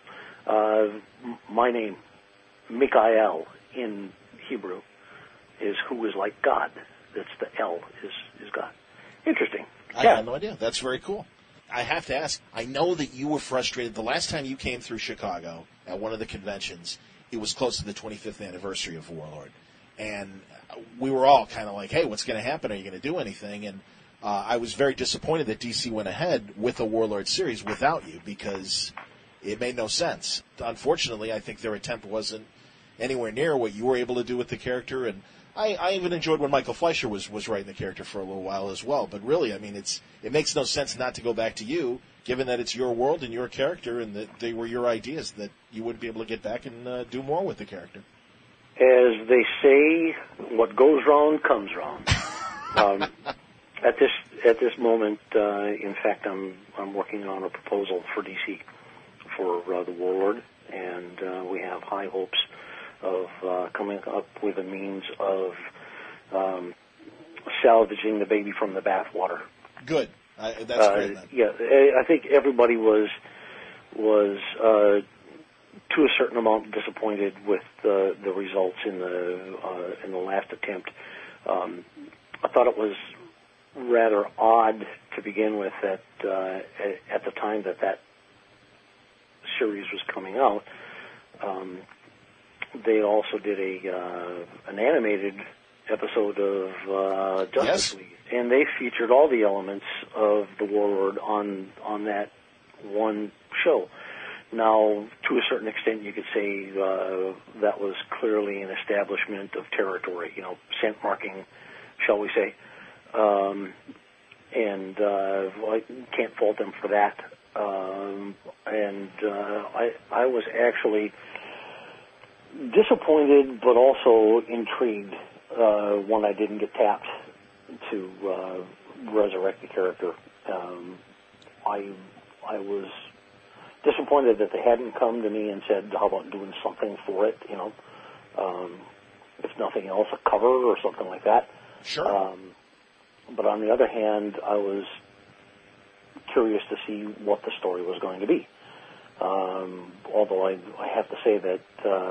My name, Mikael, in Hebrew, is who is like God. That's the El is God. Interesting. I had no idea. That's very cool. I have to ask, I know that you were frustrated. The last time you came through Chicago at one of the conventions, it was close to the 25th anniversary of Warlord. And we were all kind of like, hey, what's going to happen? Are you going to do anything? And I was very disappointed that DC went ahead with a Warlord series without you because it made no sense. Unfortunately, I think their attempt wasn't anywhere near what you were able to do with the character. And I even enjoyed when Michael Fleischer was writing the character for a little while as well. But really, I mean, it makes no sense not to go back to you, given that it's your world and your character and that they were your ideas, that you would be able to get back and do more with the character. As they say, what goes wrong comes wrong. At this moment, in fact, I'm working on a proposal for DC for the Warlord, and we have high hopes of coming up with a means of salvaging the baby from the bathwater. Good. That's great. Then. Yeah, I think everybody was to a certain amount disappointed with the results in the last attempt. I thought it was rather odd to begin with that at the time that series was coming out. They also did an animated episode of Justice League, and they featured all the elements of the Warlord on that one show. Now, to a certain extent, you could say that was clearly an establishment of territory, scent marking, shall we say. And I can't fault them for that. I was actually disappointed, but also intrigued when I didn't get tapped to resurrect the character. I was disappointed that they hadn't come to me and said, how about doing something for it, if nothing else, a cover or something like that. Sure. But on the other hand, I was curious to see what the story was going to be. Although I have to say that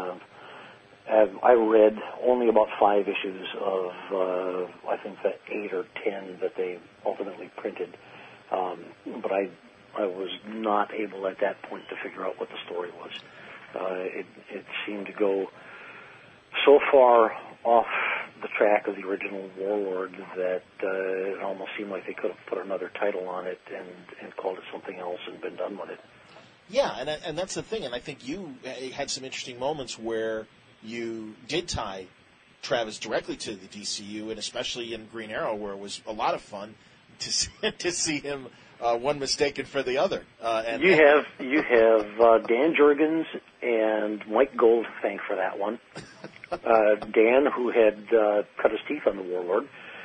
I read only about 5 issues of, I think, the 8 or 10 that they ultimately printed. But I was not able at that point to figure out what the story was. It seemed to go so far off the track of the original Warlord that it almost seemed like they could have put another title on it and called it something else and been done with it. Yeah, and that's the thing. And I think you had some interesting moments where you did tie Travis directly to the DCU, and especially in Green Arrow, where it was a lot of fun to see him one mistaken for the other. You have Dan Jurgens and Mike Gold to thank for that one. Dan, who had cut his teeth on the Warlord.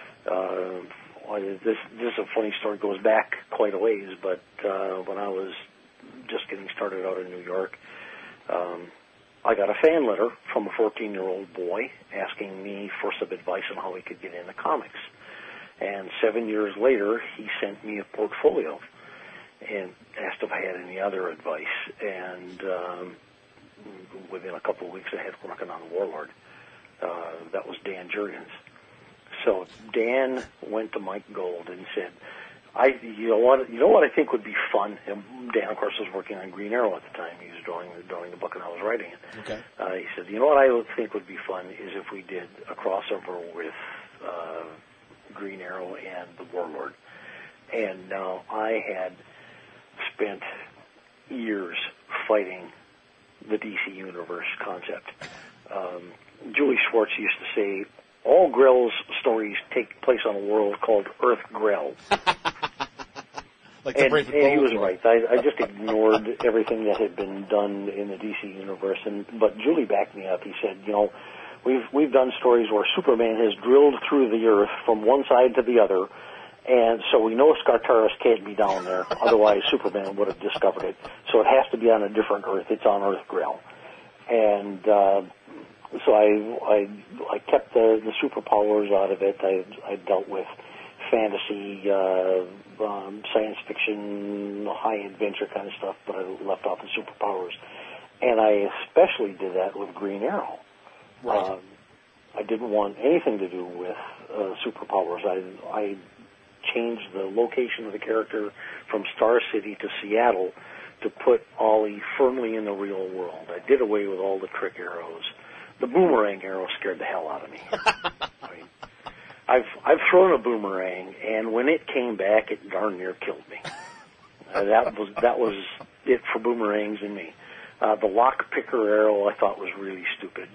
This is a funny story. Goes back quite a ways, but when I was just getting started out in New York, I got a fan letter from a 14-year-old boy asking me for some advice on how he could get into comics. And 7 years later, he sent me a portfolio and asked if I had any other advice. And within a couple of weeks, I had working on the Warlord. That was Dan Jurgens. So Dan went to Mike Gold and said, you know what I think would be fun. And Dan, of course, was working on Green Arrow at the time. He was drawing the book, and I was writing it. Okay. He said, you know what I would think would be fun is if we did a crossover with Green Arrow and the Warlord. And now I had spent years fighting the DC Universe concept. Julie Schwartz used to say, all Grell's stories take place on a world called Earth Grell. Like and he was right. I just ignored everything that had been done in the DC Universe. But Julie backed me up. He said, you know, we've done stories where Superman has drilled through the Earth from one side to the other, and so we know Skartaris can't be down there. Otherwise, Superman would have discovered it. So it has to be on a different Earth. It's on Earth Grell. And so I kept the superpowers out of it. I dealt with fantasy, science fiction, high adventure kind of stuff, but I left off the superpowers. And I especially did that with Green Arrow. Right. I didn't want anything to do with superpowers. I changed the location of the character from Star City to Seattle to put Ollie firmly in the real world. I did away with all the trick arrows. The boomerang arrow scared the hell out of me. I mean, I've thrown a boomerang, and when it came back, it darn near killed me. That was it for boomerangs and me. The lock picker arrow I thought was really stupid.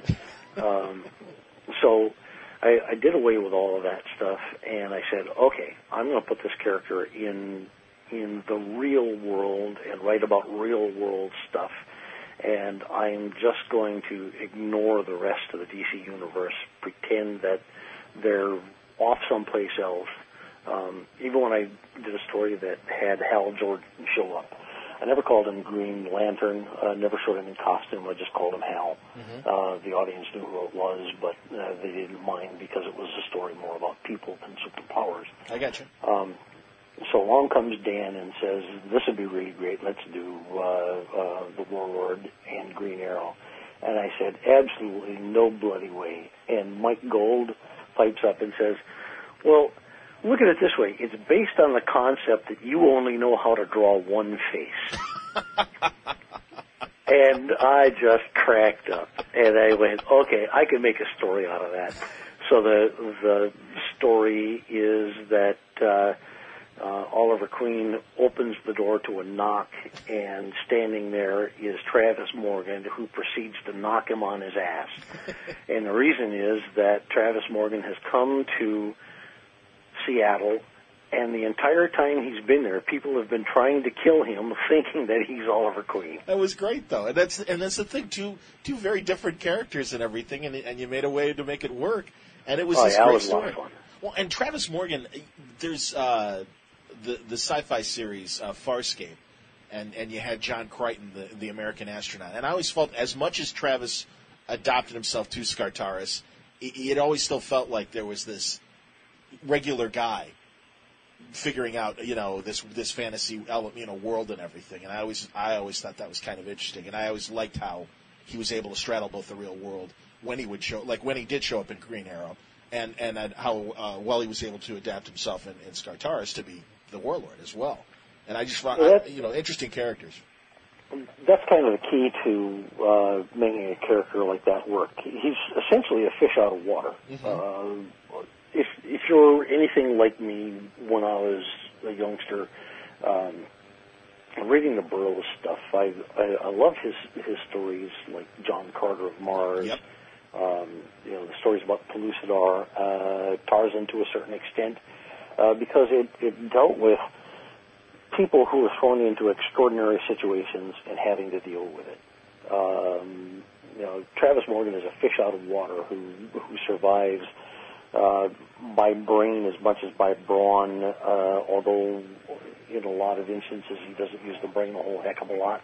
So I did away with all of that stuff, and I said, okay, I'm going to put this character in the real world and write about real world stuff, and I'm just going to ignore the rest of the DC universe, pretend that they're off someplace else. Even when I did a story that had Hal Jordan show up, I never called him Green Lantern, never showed him in costume, I just called him Hal. Mm-hmm. The audience knew who it was, but they didn't mind because it was a story more about people than superpowers. I got you. So along comes Dan and says, this would be really great, let's do the Warlord and Green Arrow. And I said, absolutely no bloody way. And Mike Gold pipes up and says, well, look at it this way. It's based on the concept that you only know how to draw one face. And I just cracked up. And I went, okay, I can make a story out of that. So the story is that Oliver Queen opens the door to a knock, and standing there is Travis Morgan, who proceeds to knock him on his ass. And the reason is that Travis Morgan has come to Seattle, and the entire time he's been there, people have been trying to kill him, thinking that he's Oliver Queen. That was great, though, and that's the thing. Two very different characters and everything, and you made a way to make it work, and it was this great story. A lot of fun. Well, and Travis Morgan, there's the sci-fi series Farscape, and you had John Crichton, the American astronaut, and I always felt as much as Travis adopted himself to Skartaris, it always still felt like there was this regular guy figuring out, this fantasy world and everything. And I always thought that was kind of interesting. And I always liked how he was able to straddle both the real world when he would show, like when he did show up in Green Arrow, and how well he was able to adapt himself in Skartaris to be the Warlord as well. And I just found, interesting characters. That's kind of the key to making a character like that work. He's essentially a fish out of water. Mm-hmm. If you're anything like me when I was a youngster, reading the Burroughs stuff, I love his stories, like John Carter of Mars, yep. The stories about Pellucidar, Tarzan to a certain extent, because it dealt with people who were thrown into extraordinary situations and having to deal with it. Travis Morgan is a fish out of water who survives by brain as much as by brawn, although in a lot of instances he doesn't use the brain a whole heck of a lot.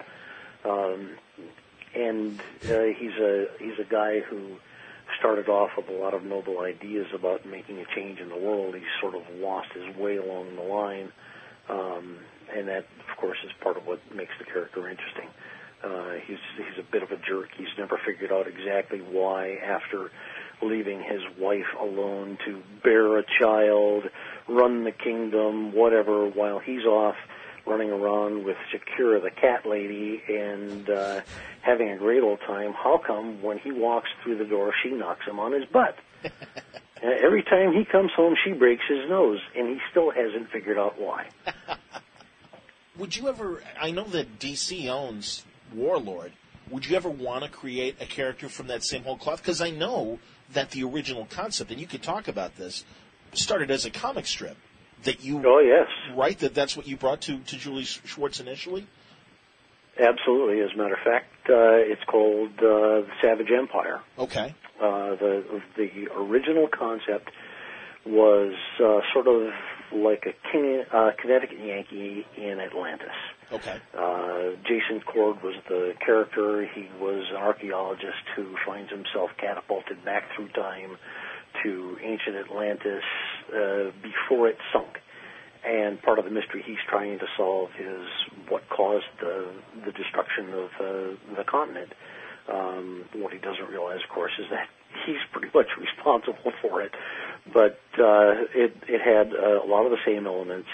And he's a guy who started off with a lot of noble ideas about making a change in the world. He's sort of lost his way along the line, and that, of course, is part of what makes the character interesting. He's a bit of a jerk. He's never figured out exactly why, after leaving his wife alone to bear a child, run the kingdom, whatever, while he's off running around with Shakira the cat lady and having a great old time, how come when he walks through the door she knocks him on his butt? Every time he comes home she breaks his nose, and he still hasn't figured out why. Would you ever, I know that DC owns Warlord, would you ever want to create a character from that same whole cloth? Because I know that the original concept, and you could talk about this, started as a comic strip. That you, oh, yes. Right, that's what you brought to Julie Schwartz initially? Absolutely. As a matter of fact, it's called Savage Empire. Okay. The original concept was sort of like a Connecticut Yankee in Atlantis. Okay. Jason Cord was the character. He was an archaeologist who finds himself catapulted back through time to ancient Atlantis before it sunk. And part of the mystery he's trying to solve is what caused the destruction of the continent. What he doesn't realize, of course, is that he's pretty much responsible for it. But it had a lot of the same elements.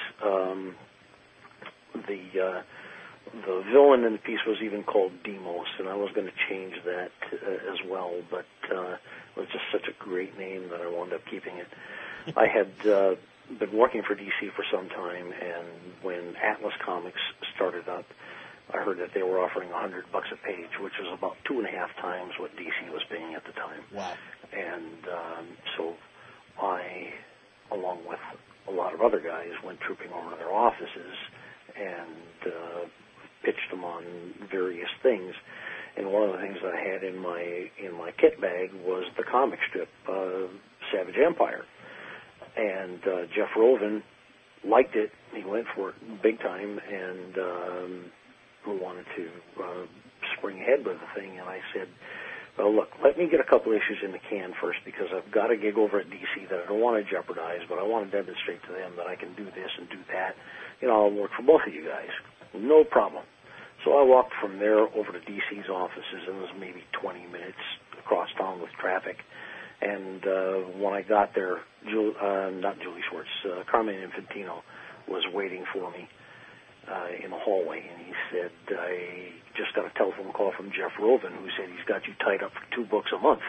The villain in the piece was even called Demos, and I was going to change that as well, but it was just such a great name that I wound up keeping it. I had been working for DC for some time, and when Atlas Comics started up, I heard that they were offering $100 a page, which was about 2.5 times what DC was paying at the time. Wow. And so I, along with a lot of other guys, went trooping over to their offices and pitched them on various things. And one of the things that I had in my kit bag was the comic strip, Savage Empire. And Jeff Rovin liked it. He went for it big time, and wanted to spring ahead with the thing. And I said, well, look, let me get a couple issues in the can first, because I've got a gig over at DC that I don't want to jeopardize, but I want to demonstrate to them that I can do this and do that. I'll work for both of you guys. No problem. So I walked from there over to DC's offices, and it was maybe 20 minutes across town with traffic. And when I got there, not Julie Schwartz, Carmine Infantino was waiting for me in the hallway, and he said, I just got a telephone call from Jeff Rovin, who said he's got you tied up for $2 a month.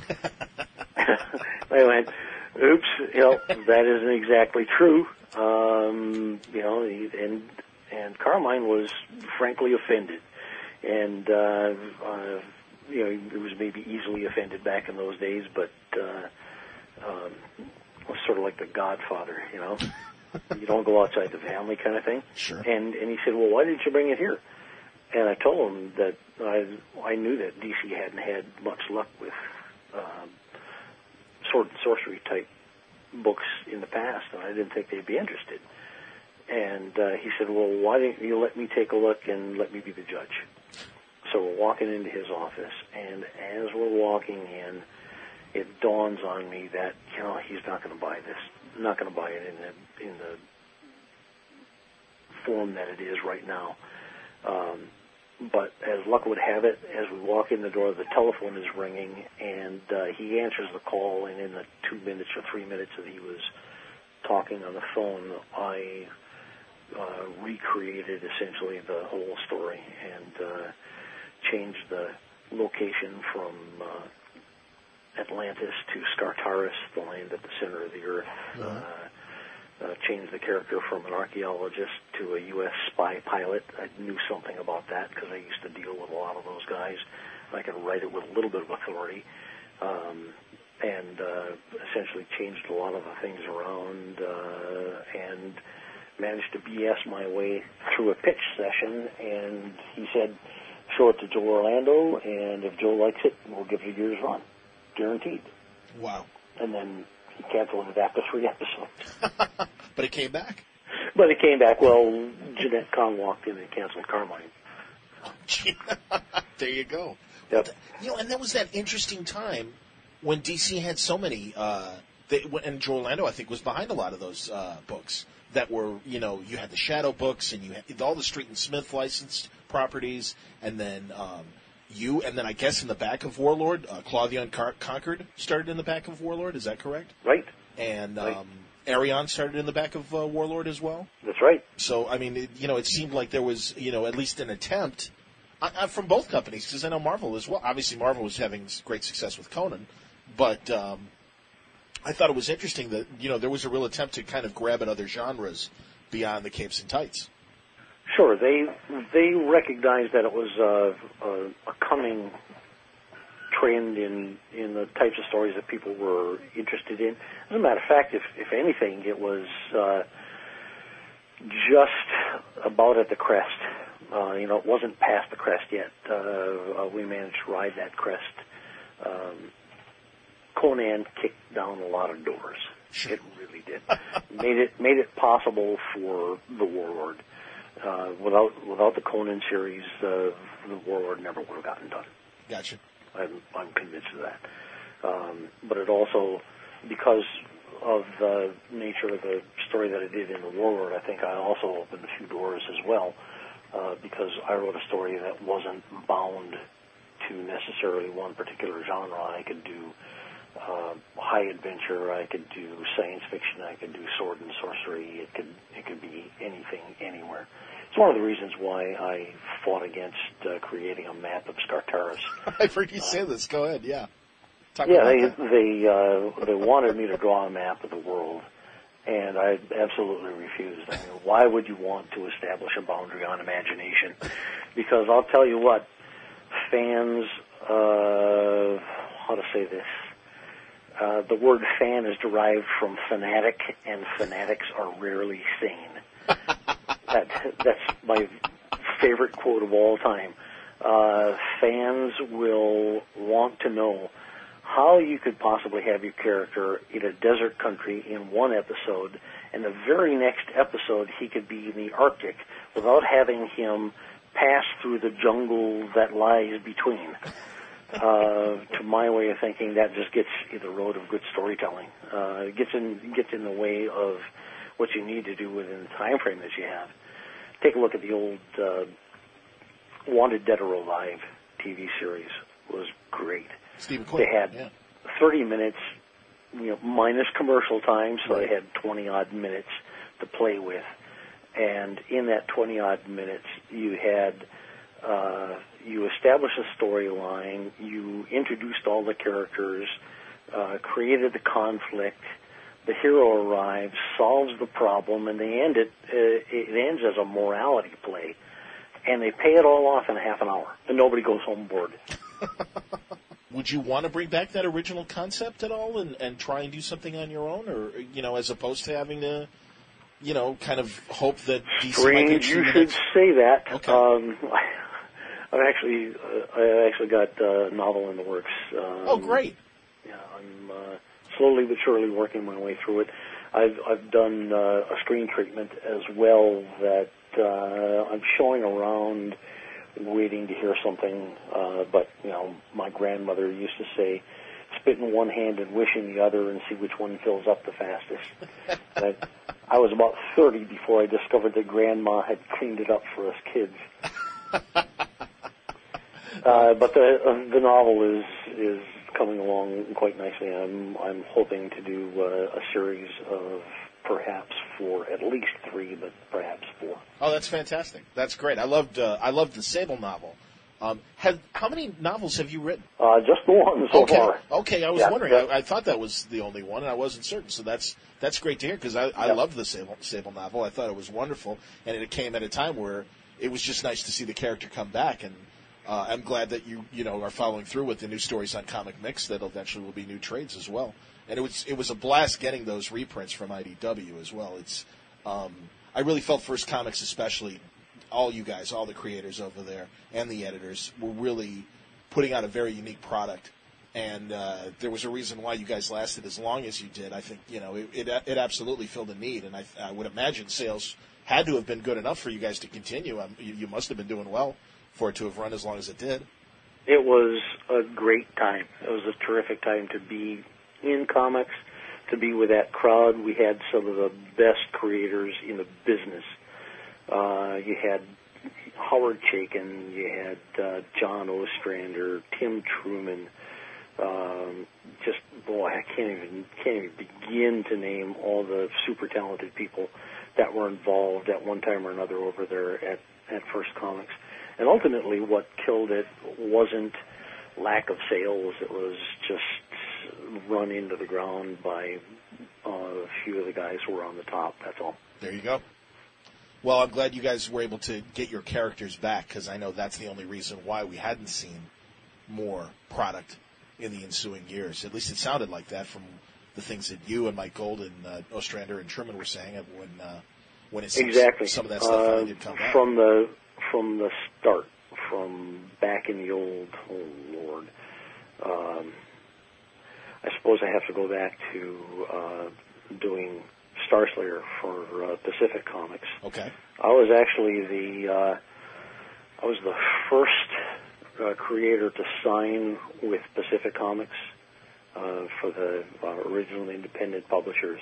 I went, oops, that isn't exactly true. And Carmine was frankly offended, and he was maybe easily offended back in those days, but was sort of like the Godfather, You don't go outside the family kind of thing. Sure. And he said, well, why didn't you bring it here? And I told him that I knew that DC hadn't had much luck with sword and sorcery type books in the past, and I didn't think they'd be interested. And he said, well, why didn't you let me take a look and let me be the judge? So we're walking into his office, and as we're walking in, it dawns on me that, he's not going to buy this. Not going to buy it in the form that it is right now. But as luck would have it, as we walk in the door, the telephone is ringing, and he answers the call, and in the 2 minutes or 3 minutes that he was talking on the phone, I recreated essentially the whole story and changed the location from Atlantis to Skartaris, the land at the center of the earth. Changed the character from an archaeologist to a U.S. spy pilot. I knew something about that because I used to deal with a lot of those guys. I could write it with a little bit of authority. and essentially changed a lot of the things around, and managed to BS my way through a pitch session. And he said, show it to Joe Orlando, and if Joe likes it, we'll give it a year's run, guaranteed. Wow. And then he canceled it after 3 episodes. But it came back. But it came back. Well, Jeanette Kahn walked in and canceled Carmine. There you go. Yep. And that was that interesting time when DC had so many, and Joe Orlando, I think, was behind a lot of those books that were, you had the Shadow books, and you had all the Street and Smith licensed properties, and then and then I guess in the back of Warlord, Claw the Unconquered started in the back of Warlord. Is that correct? Right. And right. Arion started in the back of Warlord as well? That's right. So, I mean, it seemed like there was, at least an attempt from both companies, because I know Marvel as well. Obviously, Marvel was having great success with Conan, but I thought it was interesting that, there was a real attempt to kind of grab at other genres beyond the capes and tights. Sure. They recognized that it was a coming trend in the types of stories that people were interested in. As a matter of fact, if anything, it was just about at the crest. It wasn't past the crest yet. We managed to ride that crest. Conan kicked down a lot of doors. It really did. made it possible for the Warlord. Without the Conan series, the Warlord never would have gotten done. Gotcha. I'm convinced of that. But it also, because of the nature of the story that I did in the Warlord, I think I also opened a few doors as well, because I wrote a story that wasn't bound to necessarily one particular genre. I could do high adventure, I could do science fiction, I could do sword and sorcery. It could be anything, anywhere. It's one of the reasons why I fought against creating a map of Skartaris. I've heard you say this. Go ahead. Yeah. They wanted me to draw a map of the world, and I absolutely refused. I mean, why would you want to establish a boundary on imagination? Because I'll tell you what, fans, how to say this? The word fan is derived from fanatic, and fanatics are rarely sane. That's my favorite quote of all time. Fans will want to know how you could possibly have your character in a desert country in one episode, and the very next episode he could be in the Arctic without having him pass through the jungle that lies between. To my way of thinking, that just gets in the road of good storytelling. It gets in the way of what you need to do within the time frame that you have. Take a look at the old Wanted Dead or Alive TV series. It was great. Stephen Quinn. They had 30 minutes, minus commercial time, so right. They had 20-odd minutes to play with. And in that 20-odd minutes, you had you established a storyline, you introduced all the characters, created the conflict, the hero arrives, solves the problem, and they end it ends as a morality play. And they pay it all off in half an hour, and nobody goes home bored. Would you want to bring back that original concept at all and try and do something on your own, or, as opposed to having to, kind of hope that DC Strange, might you should say that. Okay. I actually got a novel in the works. Oh, great. Yeah, I'm slowly but surely working my way through it. I've done a screen treatment as well that I'm showing around, waiting to hear something. But my grandmother used to say, "Spit in one hand and wish in the other, and see which one fills up the fastest." I was about 30 before I discovered that Grandma had cleaned it up for us kids. But the novel is coming along quite nicely. I'm hoping to do a series of perhaps 4, at least 3, but perhaps 4. Oh, that's fantastic. That's great. I loved the Sable novel. How many novels have you written? Just the one so far. Okay, I was wondering. Yeah. I thought that was the only one, and I wasn't certain. So that's great to hear, because I loved the Sable novel. I thought it was wonderful, and it came at a time where it was just nice to see the character come back. And I'm glad that you are following through with the new stories on Comic Mix that eventually will be new trades as well. And it was a blast getting those reprints from IDW as well. It's I really felt First Comics, especially all you guys, all the creators over there and the editors, were really putting out a very unique product. And there was a reason why you guys lasted as long as you did. I think it absolutely filled a need, and I would imagine sales had to have been good enough for you guys to continue. You must have been doing well for it to have run as long as it did. It was a great time. It was a terrific time to be in comics, to be with that crowd. We had some of the best creators in the business. You had Howard Chaykin, you had John Ostrander, Tim Truman. I can't even begin to name all the super talented people that were involved at one time or another over there at First Comics. And ultimately, what killed it wasn't lack of sales. It was just run into the ground by a few of the guys who were on the top. That's all. There you go. Well, I'm glad you guys were able to get your characters back, because I know that's the only reason why we hadn't seen more product in the ensuing years. At least it sounded like that from the things that you and Mike Gold and Ostrander and Truman were saying when it seems exactly. Some of that stuff finally did come back. From the start, from back in the old, oh Lord, I suppose I have to go back to doing Star Slayer for Pacific Comics. Okay. I was actually the first creator to sign with Pacific Comics for the original independent publishers.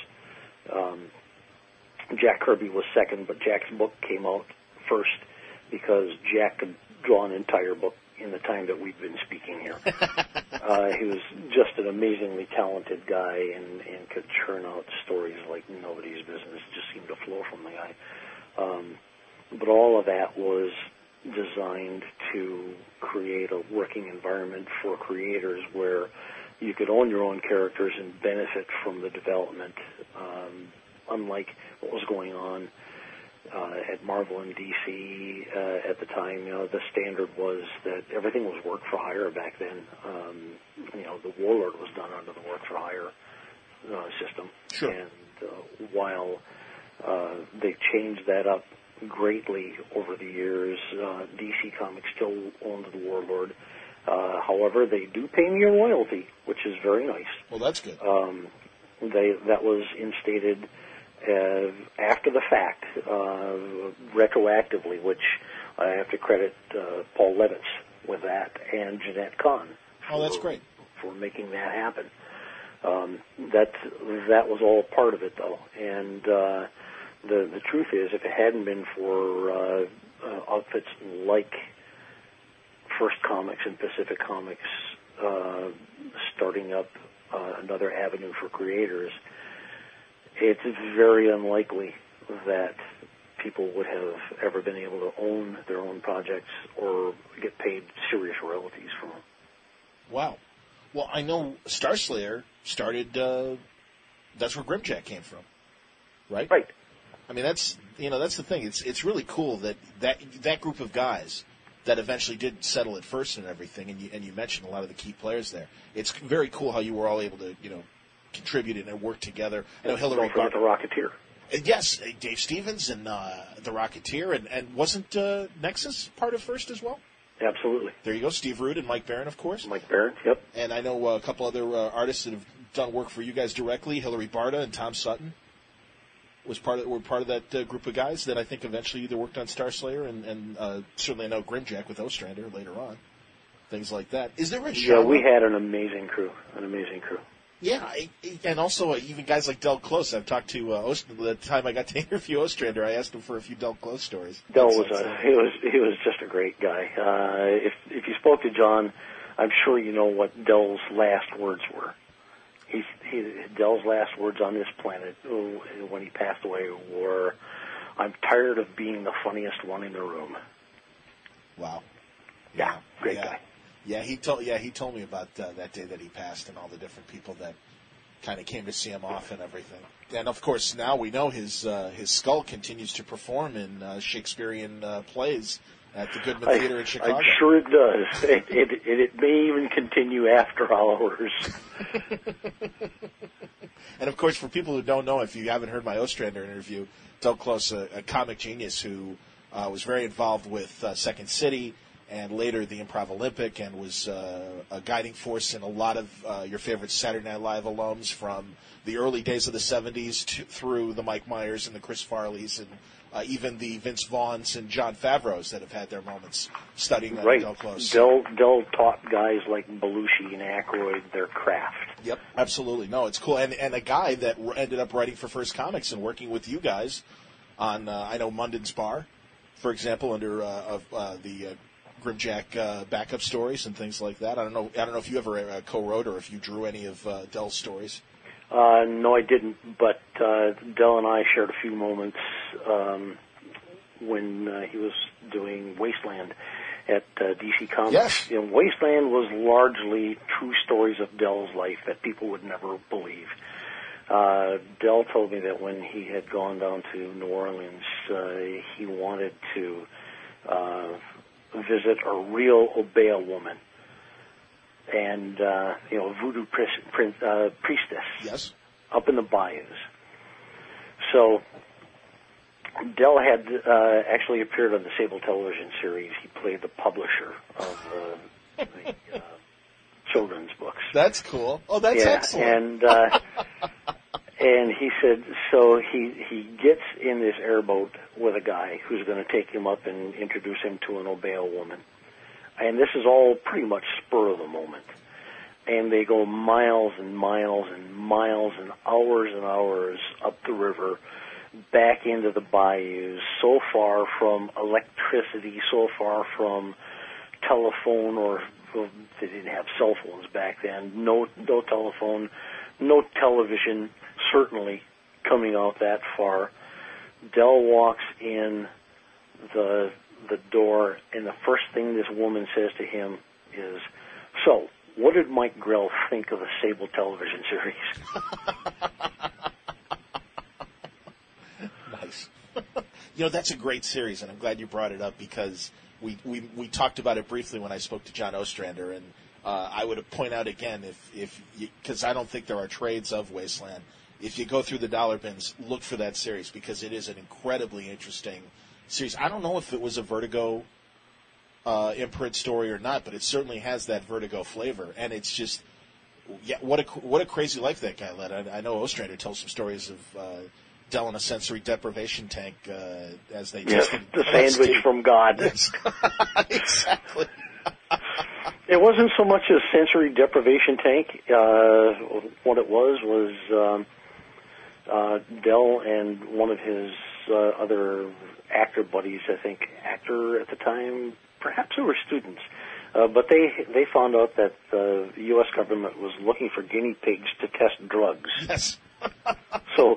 Jack Kirby was second, but Jack's book came out first because Jack could draw an entire book in the time that we've been speaking here. He was just an amazingly talented guy and could churn out stories like nobody's business. It just seemed to flow from the guy. But all of that was designed to create a working environment for creators where you could own your own characters and benefit from the development, unlike what was going on at Marvel and DC at the time. The standard was that everything was work for hire back then. The Warlord was done under the work for hire system. Sure. And while they've changed that up greatly over the years, DC Comics still owns the Warlord. However, they do pay me a royalty, which is very nice. Well, that's good. That was instated after the fact, retroactively, which I have to credit Paul Levitz with that, and Jeanette Kahn. That's great. For making that happen. That was all part of it, though. And the truth is, if it hadn't been for outfits like First Comics and Pacific Comics starting up another avenue for creators, it's very unlikely that people would have ever been able to own their own projects or get paid serious royalties from them. Wow. Well, I know Star Slayer started, that's where Grimjack came from, right? Right. I mean, that's the thing. It's really cool that group of guys that eventually did settle at first and everything, and you mentioned a lot of the key players there. It's very cool how you were all able to, contribute and work together. I know Hillary Barton, the Rocketeer. Yes, Dave Stevens and the Rocketeer, and wasn't Nexus part of First as well? Absolutely. There you go, Steve Rude and Mike Barron, of course. Mike Barron, yep. And I know a couple other artists that have done work for you guys directly. Hillary Barta and Tom Sutton were part of that group of guys that I think eventually either worked on Star Slayer and certainly I know Grimjack with Ostrander later on. Things like that. Is there a genre? Yeah, we had an amazing crew. Yeah, and also even guys like Del Close. I've talked to the time I got to interview Ostrander. I asked him for a few Del Close stories. Del was he was just a great guy. If you spoke to John, I'm sure you know what Del's last words were. Del's last words on this planet when he passed away were, "I'm tired of being the funniest one in the room." Wow. Yeah, great guy. Yeah, he told me about that day that he passed and all the different people that kind of came to see him off and everything. And of course, now we know his skull continues to perform in Shakespearean plays at the Goodman Theater in Chicago. I'm sure it does. It may even continue after hours. And, of course, for people who don't know, if you haven't heard my Ostrander interview, Del Close, a comic genius who was very involved with Second City and later the Improv Olympic, and was a guiding force in a lot of your favorite Saturday Night Live alums from the early days of the 70s through the Mike Myers and the Chris Farleys and even the Vince Vaughns and Jon Favreau's that have had their moments studying Del Close. Del taught guys like Belushi and Aykroyd their craft. Yep, absolutely. No, it's cool. And a guy that ended up writing for First Comics and working with you guys on, I know, Munden's Bar, for example, under the Grimjack backup stories and things like that. I don't know if you ever co-wrote or if you drew any of Del's stories. No, I didn't, but Del and I shared a few moments when he was doing Wasteland at DC Comics. Yes. You know, Wasteland was largely true stories of Del's life that people would never believe. Del told me that when he had gone down to New Orleans, he wanted to visit a real Obeah woman and voodoo priestess. Yes. Up in the bayous. So Del had actually appeared on the Sable television series. He played the publisher of the children's books. That's cool. Oh, that's excellent. And he said, so he gets in this airboat with a guy who's going to take him up and introduce him to an Obeah woman. And this is all pretty much spur of the moment. And they go miles and miles and miles and hours up the river, back into the bayous, so far from electricity, so far from telephone, or they didn't have cell phones back then, no telephone, no television, certainly coming out that far. Del walks in the door, and the first thing this woman says to him is, "So, what did Mike Grell think of the Sable television series?" Nice. That's a great series, and I'm glad you brought it up because we talked about it briefly when I spoke to John Ostrander, and I would point out again, because I don't think there are trades of Wasteland. If you go through the dollar bins, look for that series because it is an incredibly interesting series. I don't know if it was a Vertigo imprint story or not, but it certainly has that Vertigo flavor, and it's just, what a crazy life that guy led. I know Ostrander tells some stories of Del in a sensory deprivation tank as they tested the sandwich from God. Yes. Exactly. It wasn't so much a sensory deprivation tank. What it was Del and one of his other actor buddies, I think actor at the time, perhaps they were students, but they found out that the U.S. government was looking for guinea pigs to test drugs. Yes. So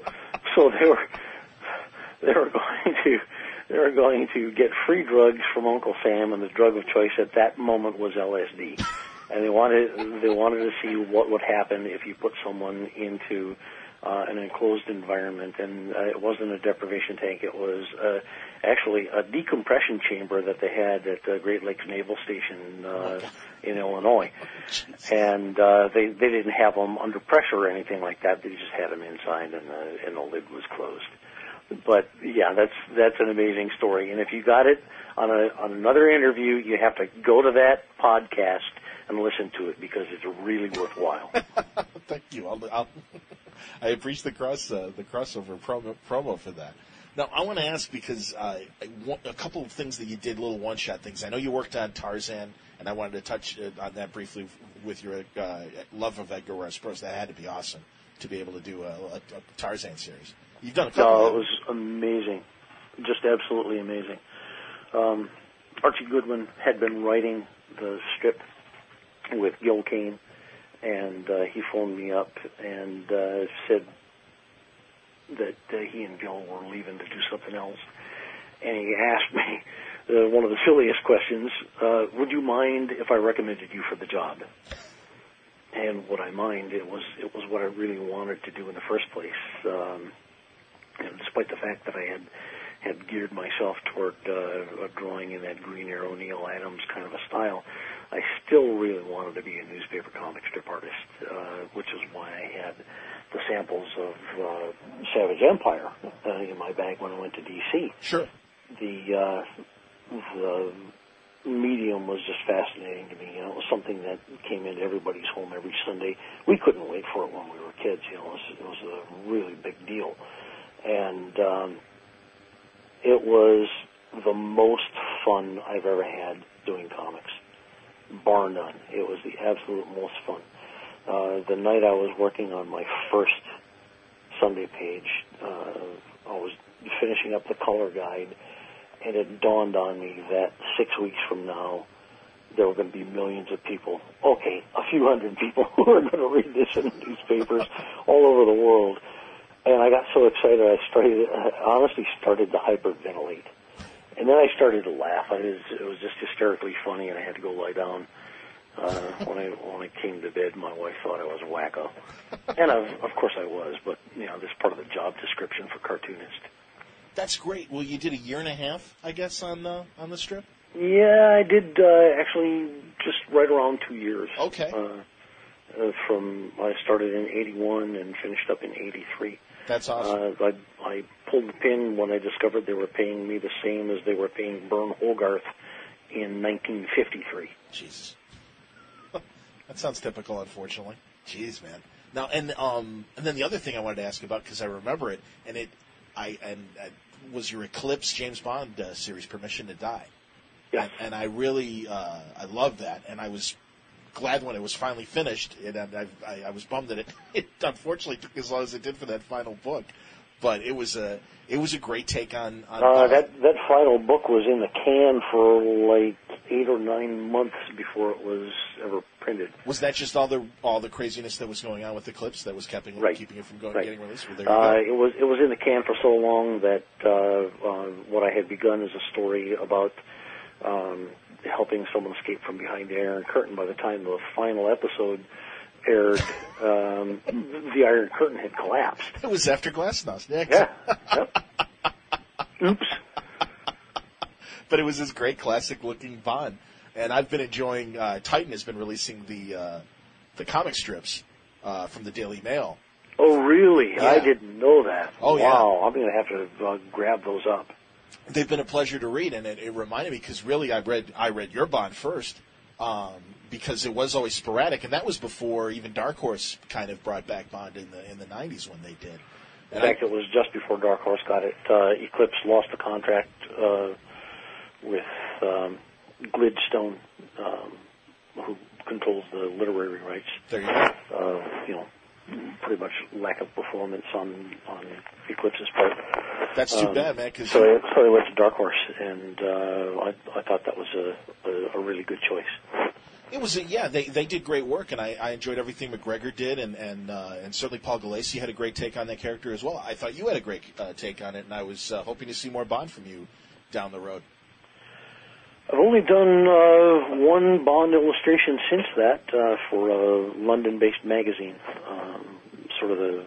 they were going to get free drugs from Uncle Sam, and the drug of choice at that moment was LSD. And they wanted to see what would happen if you put someone into an enclosed environment, and it wasn't a deprivation tank. It was actually a decompression chamber that they had at Great Lakes Naval Station in Illinois. And they didn't have them under pressure or anything like that. They just had them inside, and the lid was closed. But yeah, that's an amazing story. And if you got it on another interview, you have to go to that podcast and listen to it because it's really worthwhile. Thank you. I appreciate the crossover promo for that. Now, I want to ask because a couple of things that you did, little one-shot things. I know you worked on Tarzan, and I wanted to touch on that briefly with your love of Edgar Rice Burroughs. That had to be awesome to be able to do a Tarzan series. You've done a couple. No, it was amazing, just absolutely amazing. Archie Goodwin had been writing the strip with Gil Kane, and he phoned me up and said that he and Gil were leaving to do something else. And he asked me one of the silliest questions, would you mind if I recommended you for the job? And what I mind, it was what I really wanted to do in the first place. Despite the fact that I had geared myself toward drawing in that Green Arrow, Neil Adams kind of a style, I still really wanted to be a newspaper comic strip artist, which is why I had the samples of Savage Empire in my bag when I went to D.C. Sure. The medium was just fascinating to me. You know, it was something that came into everybody's home every Sunday. We couldn't wait for it when we were kids. You know, it was a really big deal, and it was the most fun I've ever had doing comics, bar none. It was the absolute most fun. The night I was working on my first Sunday page, I was finishing up the color guide, and it dawned on me that 6 weeks from now, there were going to be millions of people, okay, a few hundred people who are going to read this in the newspapers all over the world. And I got so excited, I honestly started to hyperventilate. And then I started to laugh. It was just hysterically funny, and I had to go lie down. When I came to bed, my wife thought I was a wacko. And of course I was, but, you know, this is part of the job description for cartoonist. That's great. Well, you did a year and a half, I guess, on the strip? Yeah, I did actually just right around 2 years. Okay. I started in 81 and finished up in 83. That's awesome. I pulled the pin when I discovered they were paying me the same as they were paying Bern Hogarth in 1953. Jesus. That sounds typical, unfortunately. Jeez, man. Now, and then the other thing I wanted to ask about, because I remember it, and was your Eclipse James Bond series, Permission to Die. Yeah. And I really, I loved that, and I was glad when it was finally finished, and I was bummed that it unfortunately took as long as it did for that final book. But it was a great take on that final book was in the can for like 8 or 9 months before it was ever printed. Was that just all the craziness that was going on with Eclipse that was keeping it from getting released? Well, it was in the can for so long that what I had begun as a story about helping someone escape from behind the Iron Curtain, by the time the final episode aired, the Iron Curtain had collapsed. It was after Glasnost. Yeah. Yep. Oops. But it was this great classic-looking Bond. And I've been enjoying, Titan has been releasing the comic strips from the Daily Mail. Oh, really? Yeah. I didn't know that. Oh, yeah. Wow, I'm going to have to grab those up. They've been a pleasure to read, and it reminded me, because really I read your Bond first, because it was always sporadic, and that was before even Dark Horse kind of brought back Bond in the 90s when they did. In fact, it was just before Dark Horse got it. Eclipse lost the contract with Glidstone, who controls the literary rights. There you go. Pretty much lack of performance on Eclipse's part. That's too bad, man. So they went to Dark Horse, and I thought that was a really good choice. It was, they did great work, and I enjoyed everything McGregor did, and certainly Paul Gulacy had a great take on that character as well. I thought you had a great take on it, and I was hoping to see more Bond from you down the road. I've only done one Bond illustration since that for a London-based magazine, sort of a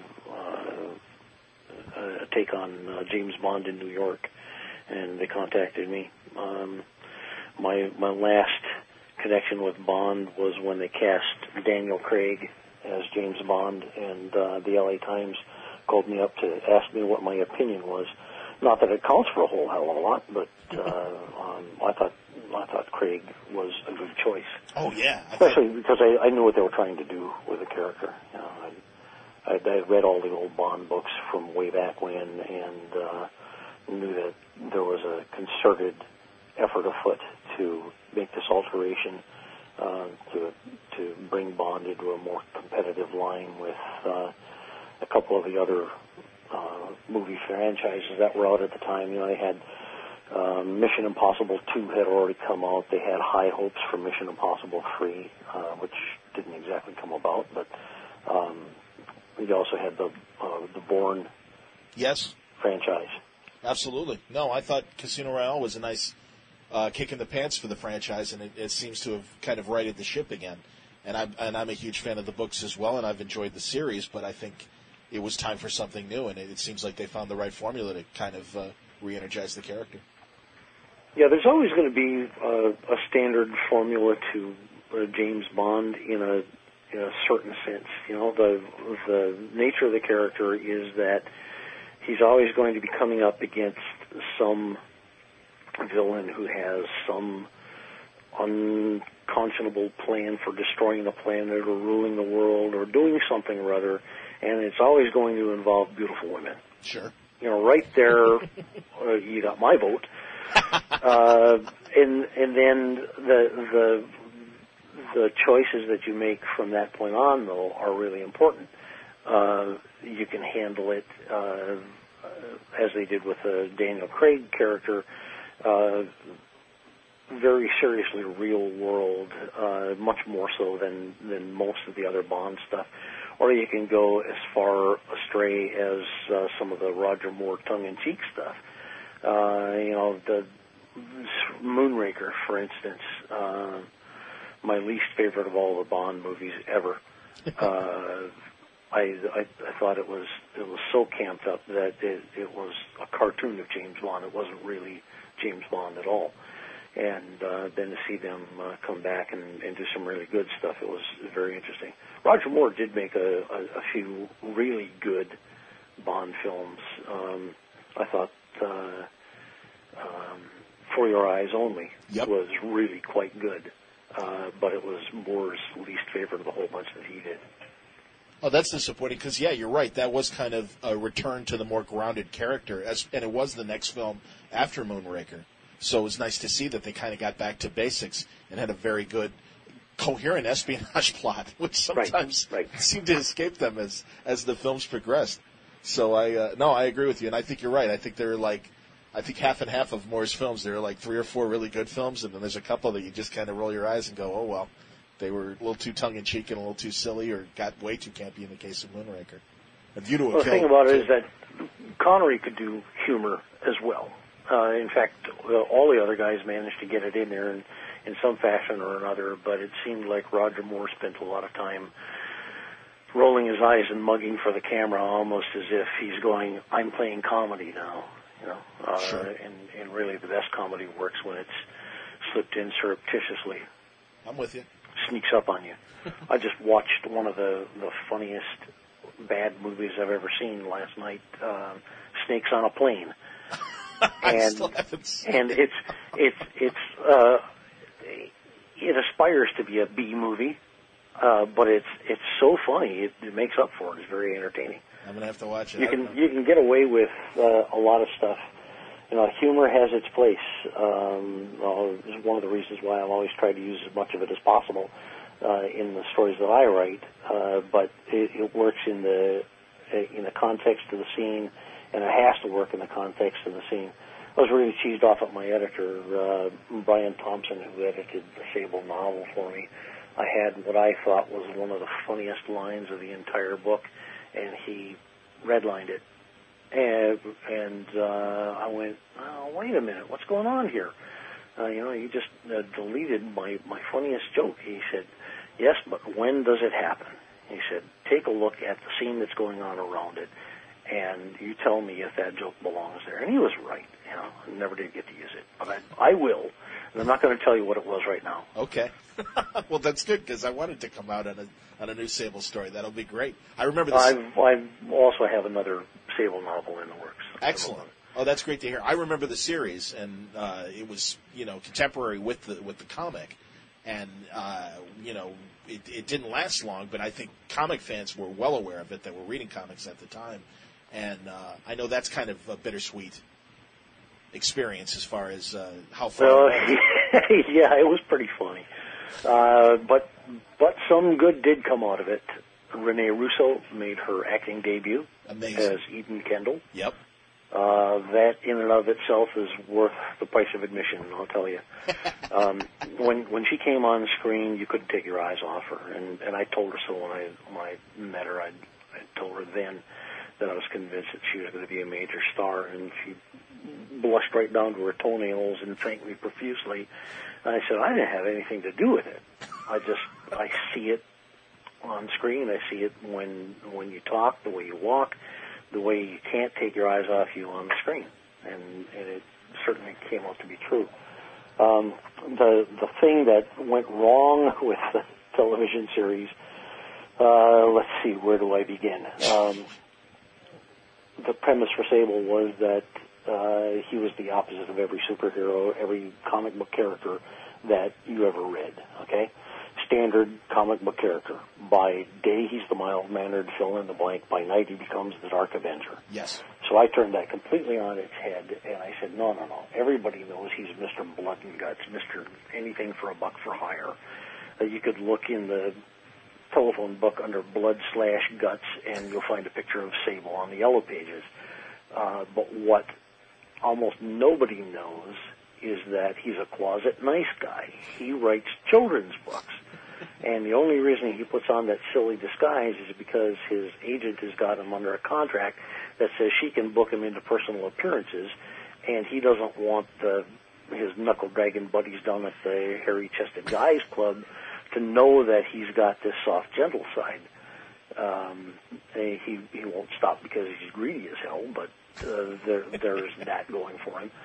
take on James Bond in New York, and they contacted me. My last connection with Bond was when they cast Daniel Craig as James Bond, and the LA Times called me up to ask me what my opinion was. Not that it counts for a whole hell of a lot, but I thought Craig was a good choice. Oh yeah, especially because I knew what they were trying to do with the character. You know, I had read all the old Bond books from way back when, and knew that there was a concerted effort afoot to make this alteration, to bring Bond into a more competitive line with a couple of the other movie franchises that were out at the time. You know, they had Mission Impossible 2 had already come out. They had high hopes for Mission Impossible 3, which didn't exactly come about, but we also had the Bourne franchise. Absolutely. No, I thought Casino Royale was a nice kick in the pants for the franchise, and it seems to have kind of righted the ship again. And I'm a huge fan of the books as well, and I've enjoyed the series, but I think it was time for something new, and it seems like they found the right formula to kind of re-energize the character. Yeah, there's always going to be a standard formula to James Bond in a certain sense. The nature of the character is that he's always going to be coming up against some villain who has some unconscionable plan for destroying the planet or ruling the world or doing something or other, and it's always going to involve beautiful women. Sure. Right there, you got my vote. And then the choices that you make from that point on, though, are really important. You can handle it as they did with the Daniel Craig character, very seriously real world, much more so than most of the other Bond stuff. Or you can go as far astray as some of the Roger Moore tongue-in-cheek stuff. The Moonraker, for instance, my least favorite of all the Bond movies ever. I thought it was so camped up that it was a cartoon of James Bond. It wasn't really James Bond at all. And then to see them come back and do some really good stuff, it was very interesting. Roger Moore did make a few really good Bond films. I thought For Your Eyes Only was really quite good, but it was Moore's least favorite of the whole bunch that he did. Oh, that's disappointing because, yeah, you're right. That was kind of a return to the more grounded character, and it was the next film after Moonraker. So it was nice to see that they kind of got back to basics and had a very good, coherent espionage plot, which sometimes seemed to escape them as the films progressed. So I agree with you, and I think you're right. I think they're half and half of Moore's films. There are like 3 or 4 really good films, and then there's a couple that you just kind of roll your eyes and go, oh, well, they were a little too tongue-in-cheek and a little too silly or got way too campy in the case of Moonraker. A View to a Kill. The thing about it is that Connery could do humor as well. In fact, all the other guys managed to get it in there in some fashion or another, but it seemed like Roger Moore spent a lot of time rolling his eyes and mugging for the camera almost as if he's going, I'm playing comedy now. Sure. And really the best comedy works when it's slipped in surreptitiously. I'm with you. Sneaks up on you. I just watched one of the funniest bad movies I've ever seen last night, Snakes on a Plane. I still haven't seen it aspires to be a B movie, but it's so funny it makes up for it. It's very entertaining. I'm gonna have to watch it. You can get away with a lot of stuff. Humor has its place. It's one of the reasons why I've always tried to use as much of it as possible in the stories that I write. But it works in the context of the scene, and it has to work in the context of the scene. I was really cheesed off at my editor, Brian Thompson, who edited the Sable novel for me. I had what I thought was one of the funniest lines of the entire book, and he redlined it. And I went, oh, wait a minute, what's going on here? You just deleted my funniest joke. He said, yes, but when does it happen? He said, take a look at the scene that's going on around it, and you tell me if that joke belongs there. And he was right. I never did get to use it, but I will. And I'm not going to tell you what it was right now. Okay. Well, that's good because I wanted to come out on a new Sable story. That'll be great. I remember this. I also have another Sable novel in the works. Excellent. Oh, that's great to hear. I remember the series, and it was contemporary with the comic, and it didn't last long. But I think comic fans were well aware of it that were reading comics at the time, and I know that's kind of a bittersweet experience as far as how far. Yeah, it was pretty funny, but some good did come out of it. Renee Russo made her acting debut. Amazing. As Eden Kendall. Yep. That in and of itself is worth the price of admission, I'll tell you. When she came on screen, you couldn't take your eyes off her, and I told her so when I met her. I told her then that I was convinced that she was going to be a major star, and she blushed right down to her toenails and thanked me profusely. And I said, I didn't have anything to do with it. I see it on screen. I see it when you talk, the way you walk, the way you can't take your eyes off you on the screen. and it certainly came out to be true. The thing that went wrong with the television series, let's see, where do I begin? The premise for Sable was that he was the opposite of every superhero, every comic book character that you ever read, okay? Standard comic book character. By day, he's the mild-mannered fill-in-the-blank. By night, he becomes the Dark Avenger. Yes. So I turned that completely on its head, and I said, no. Everybody knows he's Mr. Blood and Guts, Mr. Anything for a buck for hire. You could look in the telephone book under Blood/Guts, and you'll find a picture of Sable on the yellow pages. But what almost nobody knows is that he's a closet nice guy. He writes children's books. And the only reason he puts on that silly disguise is because his agent has got him under a contract that says she can book him into personal appearances, and he doesn't want his knuckle-dragging buddies down at the Hairy-Chested Guys Club to know that he's got this soft, gentle side. He won't stop because he's greedy as hell, but there's that going for him.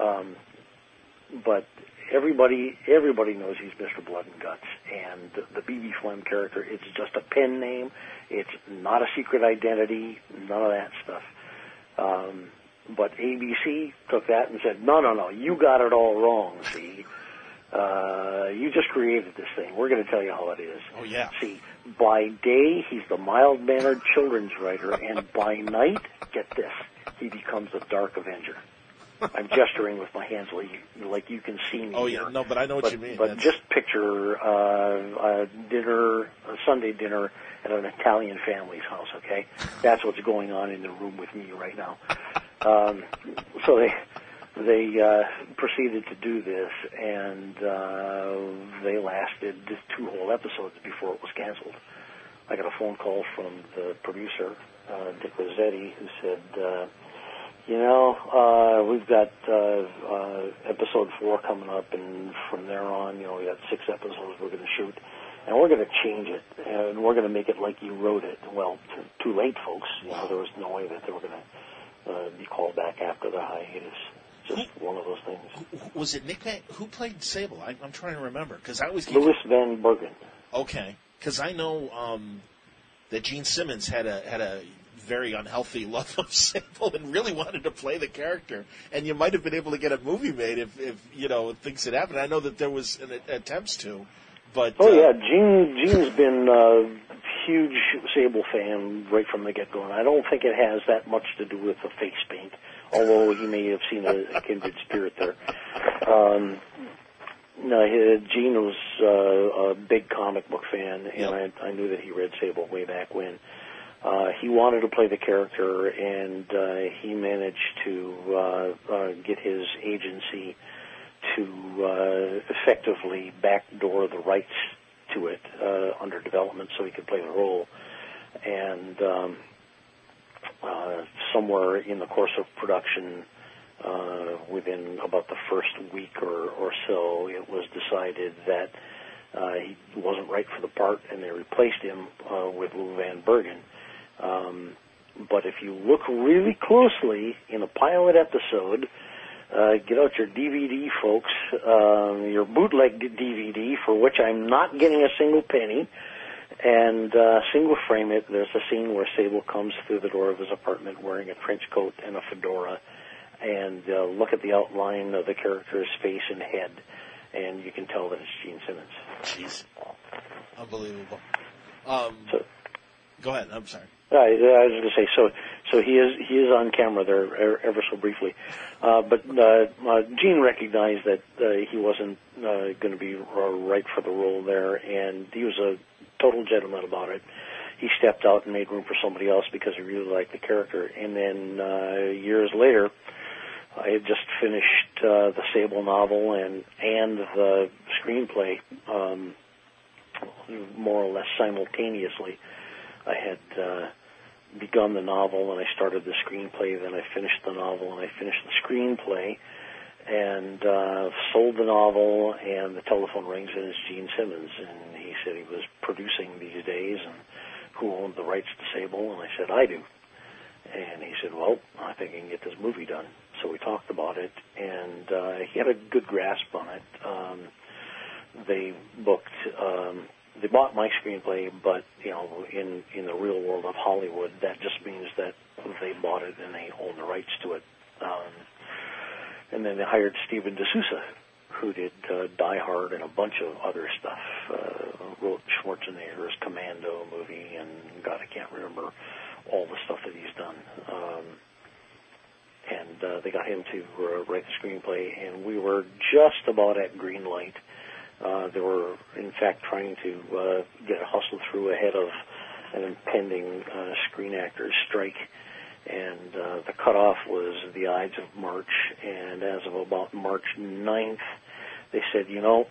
But everybody knows he's Mr. Blood and Guts, and the B.B. Flem character, it's just a pen name. It's not a secret identity, none of that stuff. But ABC took that and said, no, you got it all wrong, see. You just created this thing. We're going to tell you how it is. Oh, yeah. See, by day, he's the mild-mannered children's writer, and by night, get this, he becomes the Dark Avenger. I'm gesturing with my hands like you can see me. Oh, yeah, here. No, but I know what you mean. But just picture a Sunday dinner at an Italian family's house, okay? That's what's going on in the room with me right now. So they proceeded to do this, and they lasted 2 whole episodes before it was canceled. I got a phone call from the producer, Dick Rossetti, who said, we've got episode 4 coming up, and from there on, we got 6 episodes we're going to shoot, and we're going to change it, and we're going to make it like you wrote it. Well, too late, folks. Wow. There was no way that they were going to be called back after the hiatus. Just one of those things. Was it Nick? Who played Sable? I'm trying to remember, because I always Louis Van Bergen. Okay, because I know that Gene Simmons had a very unhealthy love of Sable and really wanted to play the character, and you might have been able to get a movie made if things had happened. I know that there was attempts to, but Gene's been a huge Sable fan right from the get-go, and I don't think it has that much to do with the face paint, although he may have seen a kindred spirit there. Gene was a big comic book fan, and I knew that he read Sable way back when. He wanted to play the character, and he managed to get his agency to effectively backdoor the rights to it under development so he could play the role. And somewhere in the course of production, within about the first week or so, it was decided that he wasn't right for the part, and they replaced him with Lou Van Bergen. But if you look really closely in a pilot episode, get out your DVD, folks, your bootleg DVD, for which I'm not getting a single penny, and single frame it. There's a scene where Sable comes through the door of his apartment wearing a trench coat and a fedora, and look at the outline of the character's face and head, and you can tell that it's Gene Simmons. Jeez. Unbelievable. Go ahead. I'm sorry. I was going to say, so he is on camera there ever so briefly, but Gene recognized that he wasn't going to be right for the role there, and he was a total gentleman about it. He stepped out and made room for somebody else because he really liked the character. And then years later, I had just finished the Sable novel and the screenplay more or less simultaneously. I had begun the novel, and I started the screenplay, then I finished the novel, and I finished the screenplay, and sold the novel, and the telephone rings, and it's Gene Simmons, and he said he was producing these days, and who owned the rights to Sable, and I said, I do. And he said, well, I think I can get this movie done. So we talked about it, and he had a good grasp on it. They bought my screenplay, but in the real world of Hollywood, that just means that they bought it and they own the rights to it. And then they hired Steven D'Souza, who did Die Hard and a bunch of other stuff. Wrote Schwarzenegger's Commando movie, and God, I can't remember all the stuff that he's done. And they got him to write the screenplay, and we were just about at green light. They were, in fact, trying to get hustled through ahead of an impending Screen Actors strike, and the cutoff was the Ides of March, and as of about March 9th, they said,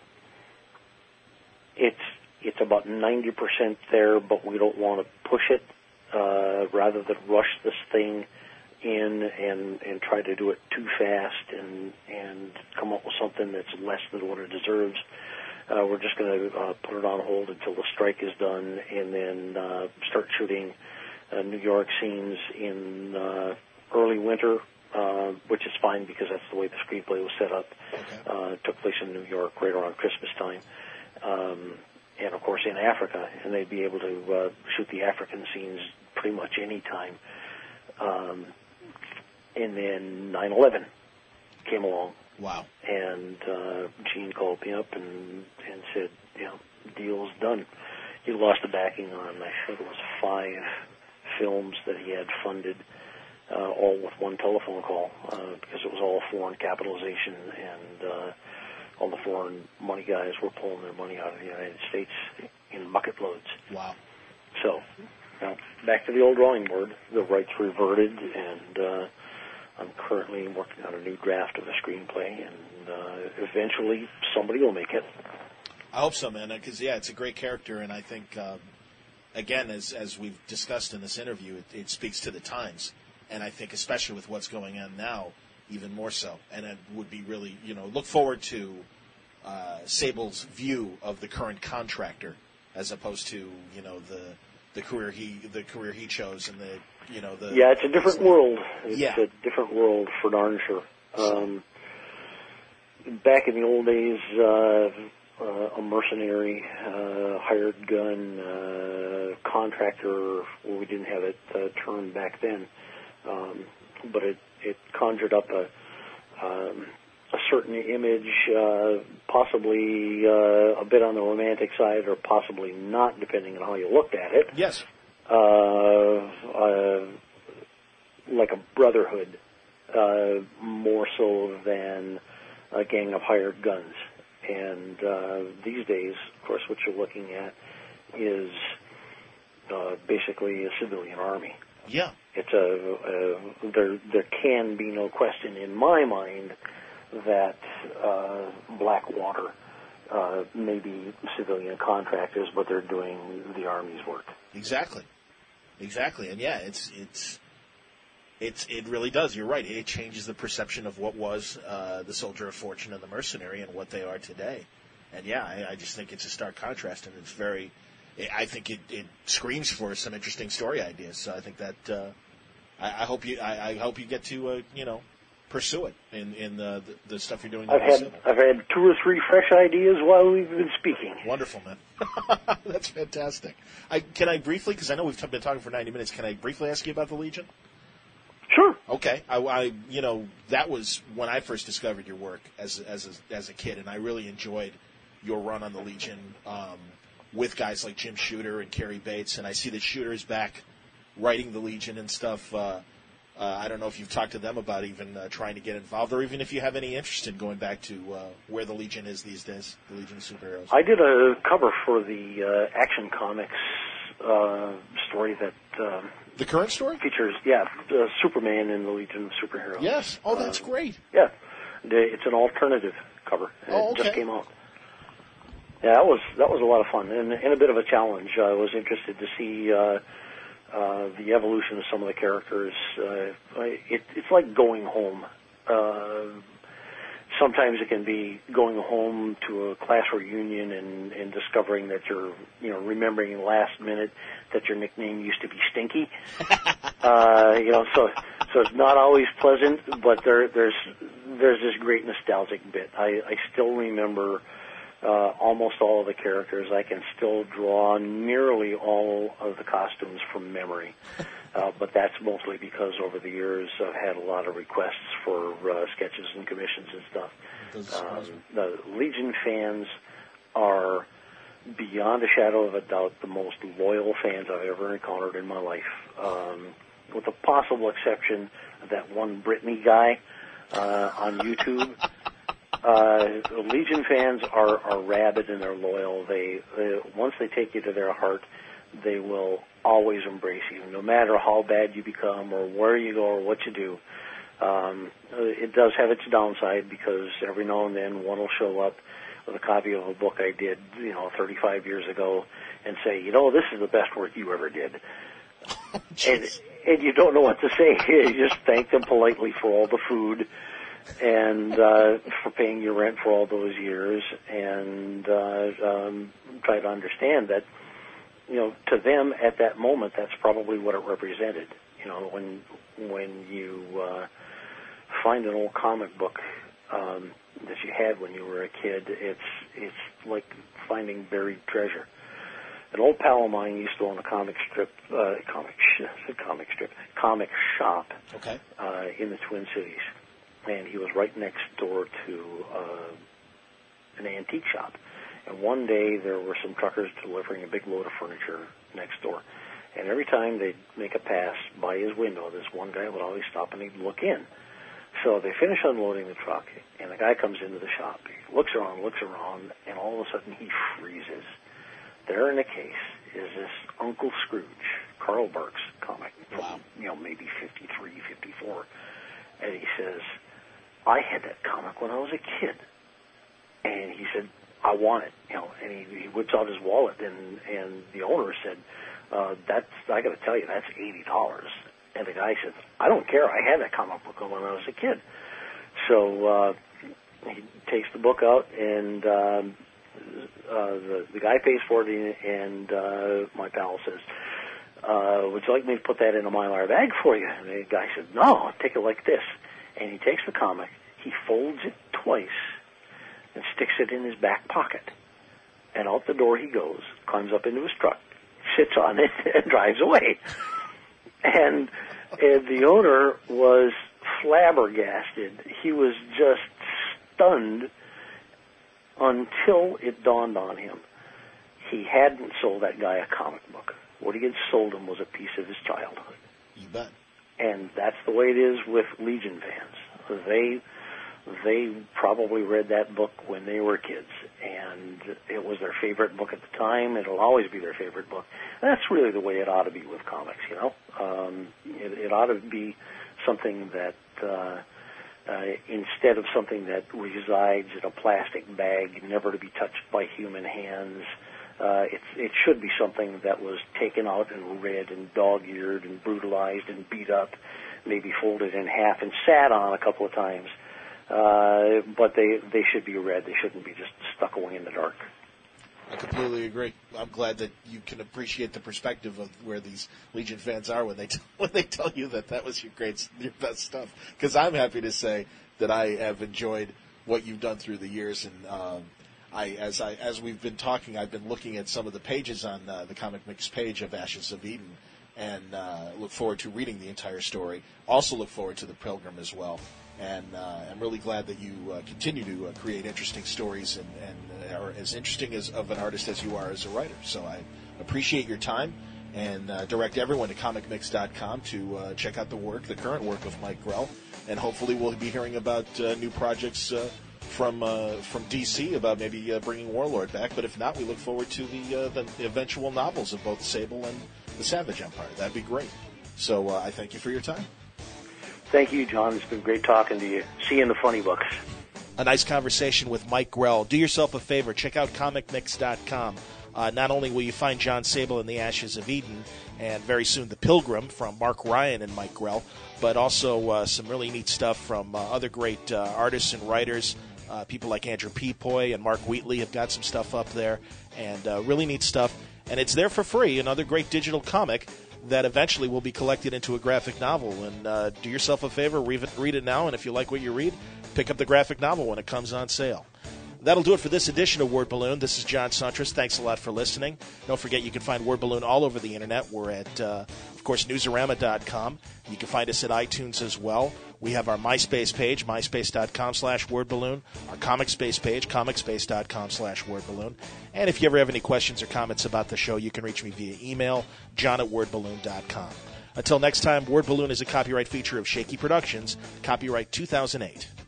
it's about 90% there, but we don't want to push it. Rather than rush this thing in and try to do it too fast and come up with something that's less than what it deserves, we're just going to put it on hold until the strike is done, and then start shooting New York scenes in early winter, which is fine because that's the way the screenplay was set up. Okay. It took place in New York right around Christmas time. And, of course, in Africa, and they'd be able to shoot the African scenes pretty much any time. And then 9/11 came along. Wow. And Gene called me up and said, deal's done. He lost the backing on, I think it was 5 films that he had funded, all with one telephone call, because it was all foreign capitalization, and all the foreign money guys were pulling their money out of the United States in bucket loads. Wow. So, back to the old drawing board. The rights reverted, and I'm currently working on a new draft of the screenplay, and eventually somebody will make it. I hope so, man, because, it's a great character, and I think, again, as we've discussed in this interview, it speaks to the times, and I think especially with what's going on now, even more so, and it would be really, look forward to Sable's view of the current contractor as opposed to, the career he chose, and the yeah, it's a different world. It's a different world for darn sure. Back in the old days, a mercenary, hired gun, contractor, well, we didn't have it term back then, but it conjured up a certain image, possibly a bit on the romantic side, or possibly not, depending on how you looked at it. Yes. Like a brotherhood, more so than a gang of hired guns. And these days, of course, what you're looking at is basically a civilian army. Yeah. It's there can be no question in my mind that Blackwater may be civilian contractors, but they're doing the Army's work. Exactly. And it really does. You're right. It changes the perception of what was the soldier of fortune and the mercenary and what they are today. And I just think it's a stark contrast, and it's very. I think it screams for some interesting story ideas. So I think that I hope you get to pursue it in the stuff you're doing. I've had 2 or 3 fresh ideas while we've been speaking. Wonderful, man. That's fantastic. Can I briefly, because I know we've been talking for 90 minutes, can I briefly ask you about the Legion? Sure. Okay. That was when I first discovered your work as a kid, and I really enjoyed your run on the Legion with guys like Jim Shooter and Cary Bates, and I see that Shooter is back writing the Legion and stuff. I don't know if you've talked to them about even trying to get involved, or even if you have any interest in going back to where the Legion is these days, the Legion of Superheroes. I did a cover for the Action Comics story that... the current story? Features, Superman in the Legion of Superheroes. Yes. Oh, that's great. Yeah. It's an alternative cover. Oh, okay. It just came out. Yeah, that was a lot of fun and a bit of a challenge. I was interested to see the evolution of some of the characters. It's like going home. Sometimes it can be going home to a class reunion and discovering that you're, remembering last minute that your nickname used to be Stinky. So So it's not always pleasant, but there's this great nostalgic bit. I still remember almost all of the characters. I can still draw nearly all of the costumes from memory. But that's mostly because over the years I've had a lot of requests for sketches and commissions and stuff. The Legion fans are, beyond a shadow of a doubt, the most loyal fans I've ever encountered in my life, with the possible exception of that one Brittany guy on YouTube. Legion fans are rabid and they're loyal. They once they take you to their heart, they will always embrace you, no matter how bad you become or where you go or what you do. It does have its downside because every now and then one will show up with a copy of a book I did, 35 years ago, and say, this is the best work you ever did. and you don't know what to say. You just thank them politely for all the food and for paying your rent for all those years, and try to understand that, to them at that moment, that's probably what it represented. When you find an old comic book that you had when you were a kid, it's like finding buried treasure. An old pal of mine used to own a comic shop Okay. In the Twin Cities, and he was right next door to an antique shop. And one day there were some truckers delivering a big load of furniture next door. And every time they'd make a pass by his window, this one guy would always stop and he'd look in. So they finish unloading the truck, and the guy comes into the shop. He looks around, and all of a sudden he freezes. There in the case is this Uncle Scrooge, Carl Barks comic from, maybe 53, 54. And he says, I had that comic when I was a kid. And he said, I want it, and he whips out his wallet, and the owner said, I got to tell you, that's $80. And the guy said, I don't care. I had that comic book when I was a kid. So he takes the book out, and the guy pays for it, and my pal says, would you like me to put that in a Mylar bag for you? And the guy said, no, take it like this. And he takes the comic, he folds it twice, and sticks it in his back pocket. And out the door he goes, climbs up into his truck, sits on it, and drives away. And the owner was flabbergasted. He was just stunned until it dawned on him. He hadn't sold that guy a comic book. What he had sold him was a piece of his childhood. You bet. And that's the way it is with Legion fans. They probably read that book when they were kids, and it was their favorite book at the time. It'll always be their favorite book. And that's really the way it ought to be with comics, It ought to be something that, instead of something that resides in a plastic bag, never to be touched by human hands, it should be something that was taken out and read and dog-eared and brutalized and beat up, maybe folded in half and sat on a couple of times. But they should be read. They shouldn't be just stuck away in the dark. I completely agree. I'm glad that you can appreciate the perspective of where these Legion fans are when they tell you that was your best stuff. Because I'm happy to say that I have enjoyed what you've done through the years, and as we've been talking, I've been looking at some of the pages on the Comic Mix page of Ashes of Eden, and look forward to reading the entire story. Also look forward to the Pilgrim as well. And I'm really glad that you continue to create interesting stories and are as interesting of an artist as you are as a writer. So I appreciate your time, and direct everyone to comicmix.com to check out the current work of Mike Grell, and hopefully we'll be hearing about new projects from DC about maybe bringing Warlord back. But if not, we look forward to the eventual novels of both Sable and the Savage Empire. That'd be great. So I thank you for your time. Thank you, John. It's been great talking to you. See you in the funny books. A nice conversation with Mike Grell. Do yourself a favor. Check out comicmix.com. Not only will you find John Sable in the Ashes of Eden, and very soon The Pilgrim from Mark Ryan and Mike Grell, but also some really neat stuff from other great artists and writers. People like Andrew Peepoy and Mark Wheatley have got some stuff up there, and really neat stuff. And it's there for free, another great digital comic. that eventually will be collected into a graphic novel. And do yourself a favor, read it now, and if you like what you read, pick up the graphic novel when it comes on sale. That'll do it for this edition of Word Balloon. This is John Suntress. Thanks a lot for listening. Don't forget you can find Word Balloon all over the Internet. We're at, of course, Newsarama.com. You can find us at iTunes as well. We have our MySpace page, myspace.com/wordballoon, our ComicSpace page, comicspace.com/wordballoon. And if you ever have any questions or comments about the show, you can reach me via email, john@wordballoon.com. Until next time, Word Balloon is a copyright feature of Shaky Productions, copyright 2008.